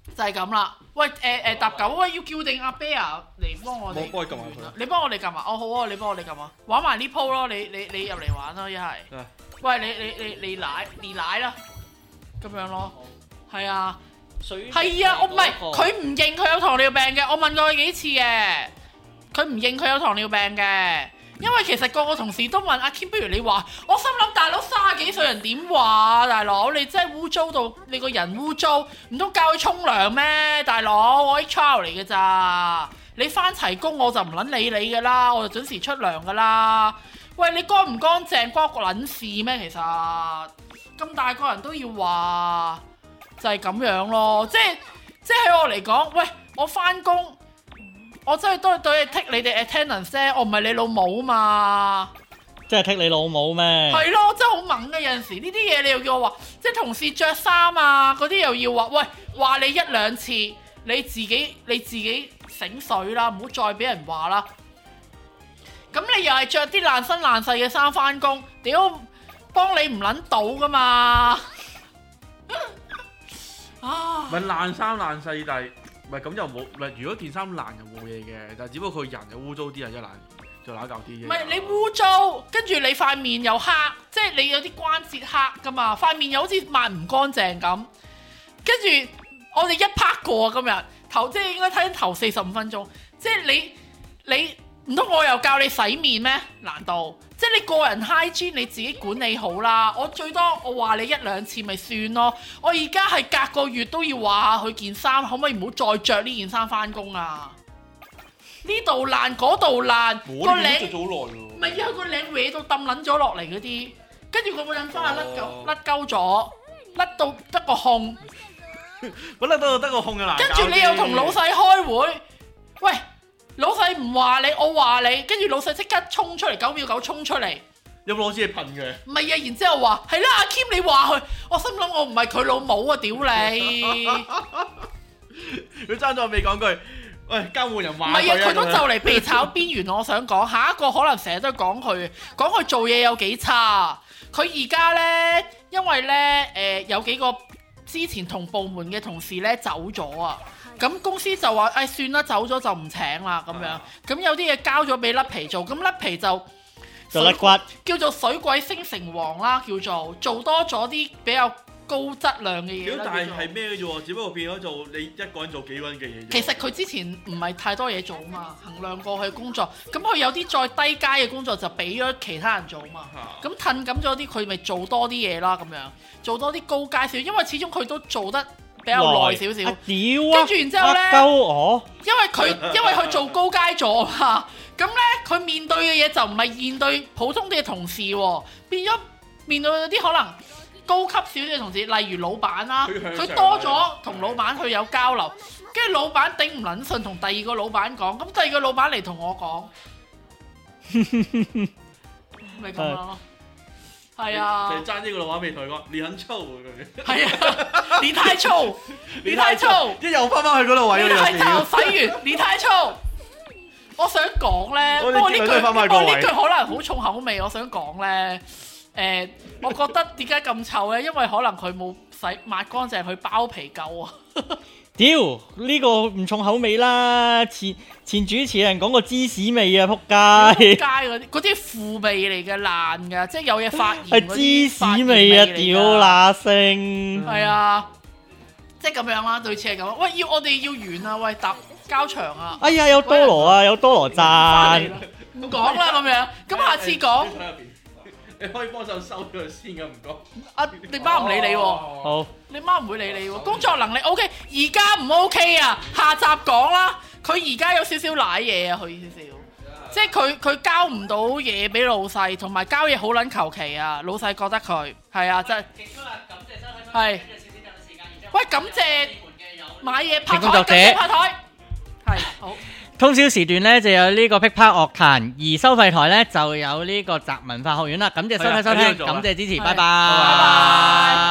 Speaker 3: 就係咁啦。喂搭狗喂，要叫定阿 Bear 嚟幫我哋。
Speaker 1: 我幫佢撳下佢啦。
Speaker 3: 你幫我哋撳啊！哦好啊，你幫我哋撳啊！玩埋呢鋪咯，你入嚟玩咯，一係。喂你奶啦，咁樣咯，係啊。係啊，我唔係佢唔認佢有糖尿病嘅，我問過佢幾次嘅，佢唔認佢有糖尿病嘅，因為其實個同事都問阿 Kim，不如你話，我心諗大佬30幾歲人點話，大佬你真係污糟到你個人污糟，唔通教佢沖涼咩？大佬我 HR 嚟嘅咋，你翻齊工我就唔撚理你㗎啦，我就準時出糧㗎啦。喂，你乾唔乾淨關個撚事咩？其實咁大個人都要話。就係咁樣咯，即係喺我嚟講，喂，我翻工，我真係都係對你剔你哋 attendance 啫，我唔係你老母嘛。
Speaker 8: 即係剔你老母咩？
Speaker 3: 係咯，真係好猛嘅，有陣時呢啲嘢你又叫我話，即係同事着衫啊嗰啲又要話，喂，話你一兩次，你自己醒水啦，唔好再俾人話啦。咁你又係着啲爛身爛世嘅衫翻工，屌，幫你唔撚到噶嘛？
Speaker 1: 唔係爛衫爛世，但係唔係咁又冇，唔係如果件衫爛又冇嘢嘅，但係只不過佢人就污糟啲，人一爛就揦教啲啫。
Speaker 3: 唔係你污糟，跟住你塊面又黑，即係你有啲關節黑噶嘛，塊面又好似抹唔乾淨咁。跟住我哋一拍過啊，今日頭即係應該睇頭45分鐘，即係你唔通我又教你洗面咩？難道？即係你個人 hygiene 你自己管理好啦，我最多我話你一兩次咪算咯。我而家係隔個月都要話下佢件衫，可唔可以唔好再着呢件衫翻工啊？呢度爛，嗰度爛，個領
Speaker 1: 着咗好耐喎。
Speaker 3: 唔係啊，個領搲到抌撚咗落嚟嗰啲，跟住佢個印花甩鳩咗，甩到得個控。
Speaker 1: 本來都得個控嘅難搞。
Speaker 3: 跟住你又同老細開會，喂！老細唔話你，我話你，跟住老細即刻衝出嚟9秒9衝出嚟，
Speaker 1: 有冇攞支嘢噴嘅？
Speaker 3: 唔係啊，然之後話係啦，阿 Kim 你話佢，我心諗我唔係佢老母啊，屌你！
Speaker 1: 佢爭咗未講句，喂，交換人話
Speaker 3: 唔係啊，佢都就嚟被炒邊緣。我想講下一個可能成日都講佢做嘢有幾差。佢而家呢，因為呢，有幾個之前同部門嘅同事呢走咗啊。咁公司就話，算啦，走咗就唔請啦咁樣。咁有啲嘢交咗俾甩皮做，咁甩皮就
Speaker 8: 甩骨，
Speaker 3: 叫做水鬼升城隍啦，叫做多咗啲比較高質量嘅嘢啦。
Speaker 1: 但係咩嘅啫喎？只不過變咗做你一個人做幾個人嘅嘢。
Speaker 3: 其實佢之前唔係太多嘢做嘛，衡量過佢工作，咁佢有啲再低階嘅工作就俾咗其他人做嘛。咁褪緊咗啲，佢咪做多啲嘢啦咁樣，做多啲高階少，因為始終佢都做得比較耐少少，跟住然之後呢，因為佢做高階咗嘛，咁呢，佢面對嘅嘢就唔係面對普通嘅同事喎，變咗面對啲可能高級少少嘅同事，例如老闆啦，佢多咗同老闆去有交流，跟住老闆頂唔撚順，同第二個老闆講，咁第二個老闆嚟同我講，咪咁樣咯。係啊，
Speaker 1: 就爭呢個老闆未同佢講，你很粗咁樣。
Speaker 3: 係啊，你太粗，你太粗，
Speaker 1: 一又翻返去嗰度位。
Speaker 3: 你太臭，洗完你太粗。我想講咧，不過呢句可能好重口味。我想講咧，我覺得點解咁臭咧？因為可能佢冇抹乾淨佢包皮夠啊。
Speaker 8: 屌，呢個唔重口味啦！前主持人講過芝士味啊，仆街！
Speaker 3: 嗰啲腐味嚟嘅爛㗎，即係有嘢發炎嗰啲
Speaker 8: 芝士味啊！屌那聲，
Speaker 3: 係啊，即係咁樣啦，類似係咁。喂，我哋要完啊！喂，搭交場啊！
Speaker 8: 哎呀，有多羅啊，有多羅讚，
Speaker 3: 唔講啦咁樣，咁下次講。
Speaker 1: 你可以幫手收咗先㗎，唔該。
Speaker 3: 你媽唔理你喎。
Speaker 8: 好。
Speaker 3: 你媽唔會理你喎。工作能力 OK， 而家唔 OK 啊。下集講啦。佢而家有少少賴嘢啊，佢少少。即係佢交唔到嘢俾老細，同埋交嘢好撚求其啊。老細覺得佢係啊，真係。係。喂，感謝買嘢拍台，感謝拍台。係好。
Speaker 8: 通宵時段咧就有呢個噼啪樂壇，而收費台咧就有呢個集文化學院啦。感謝收睇收聽，感謝支持，拜拜。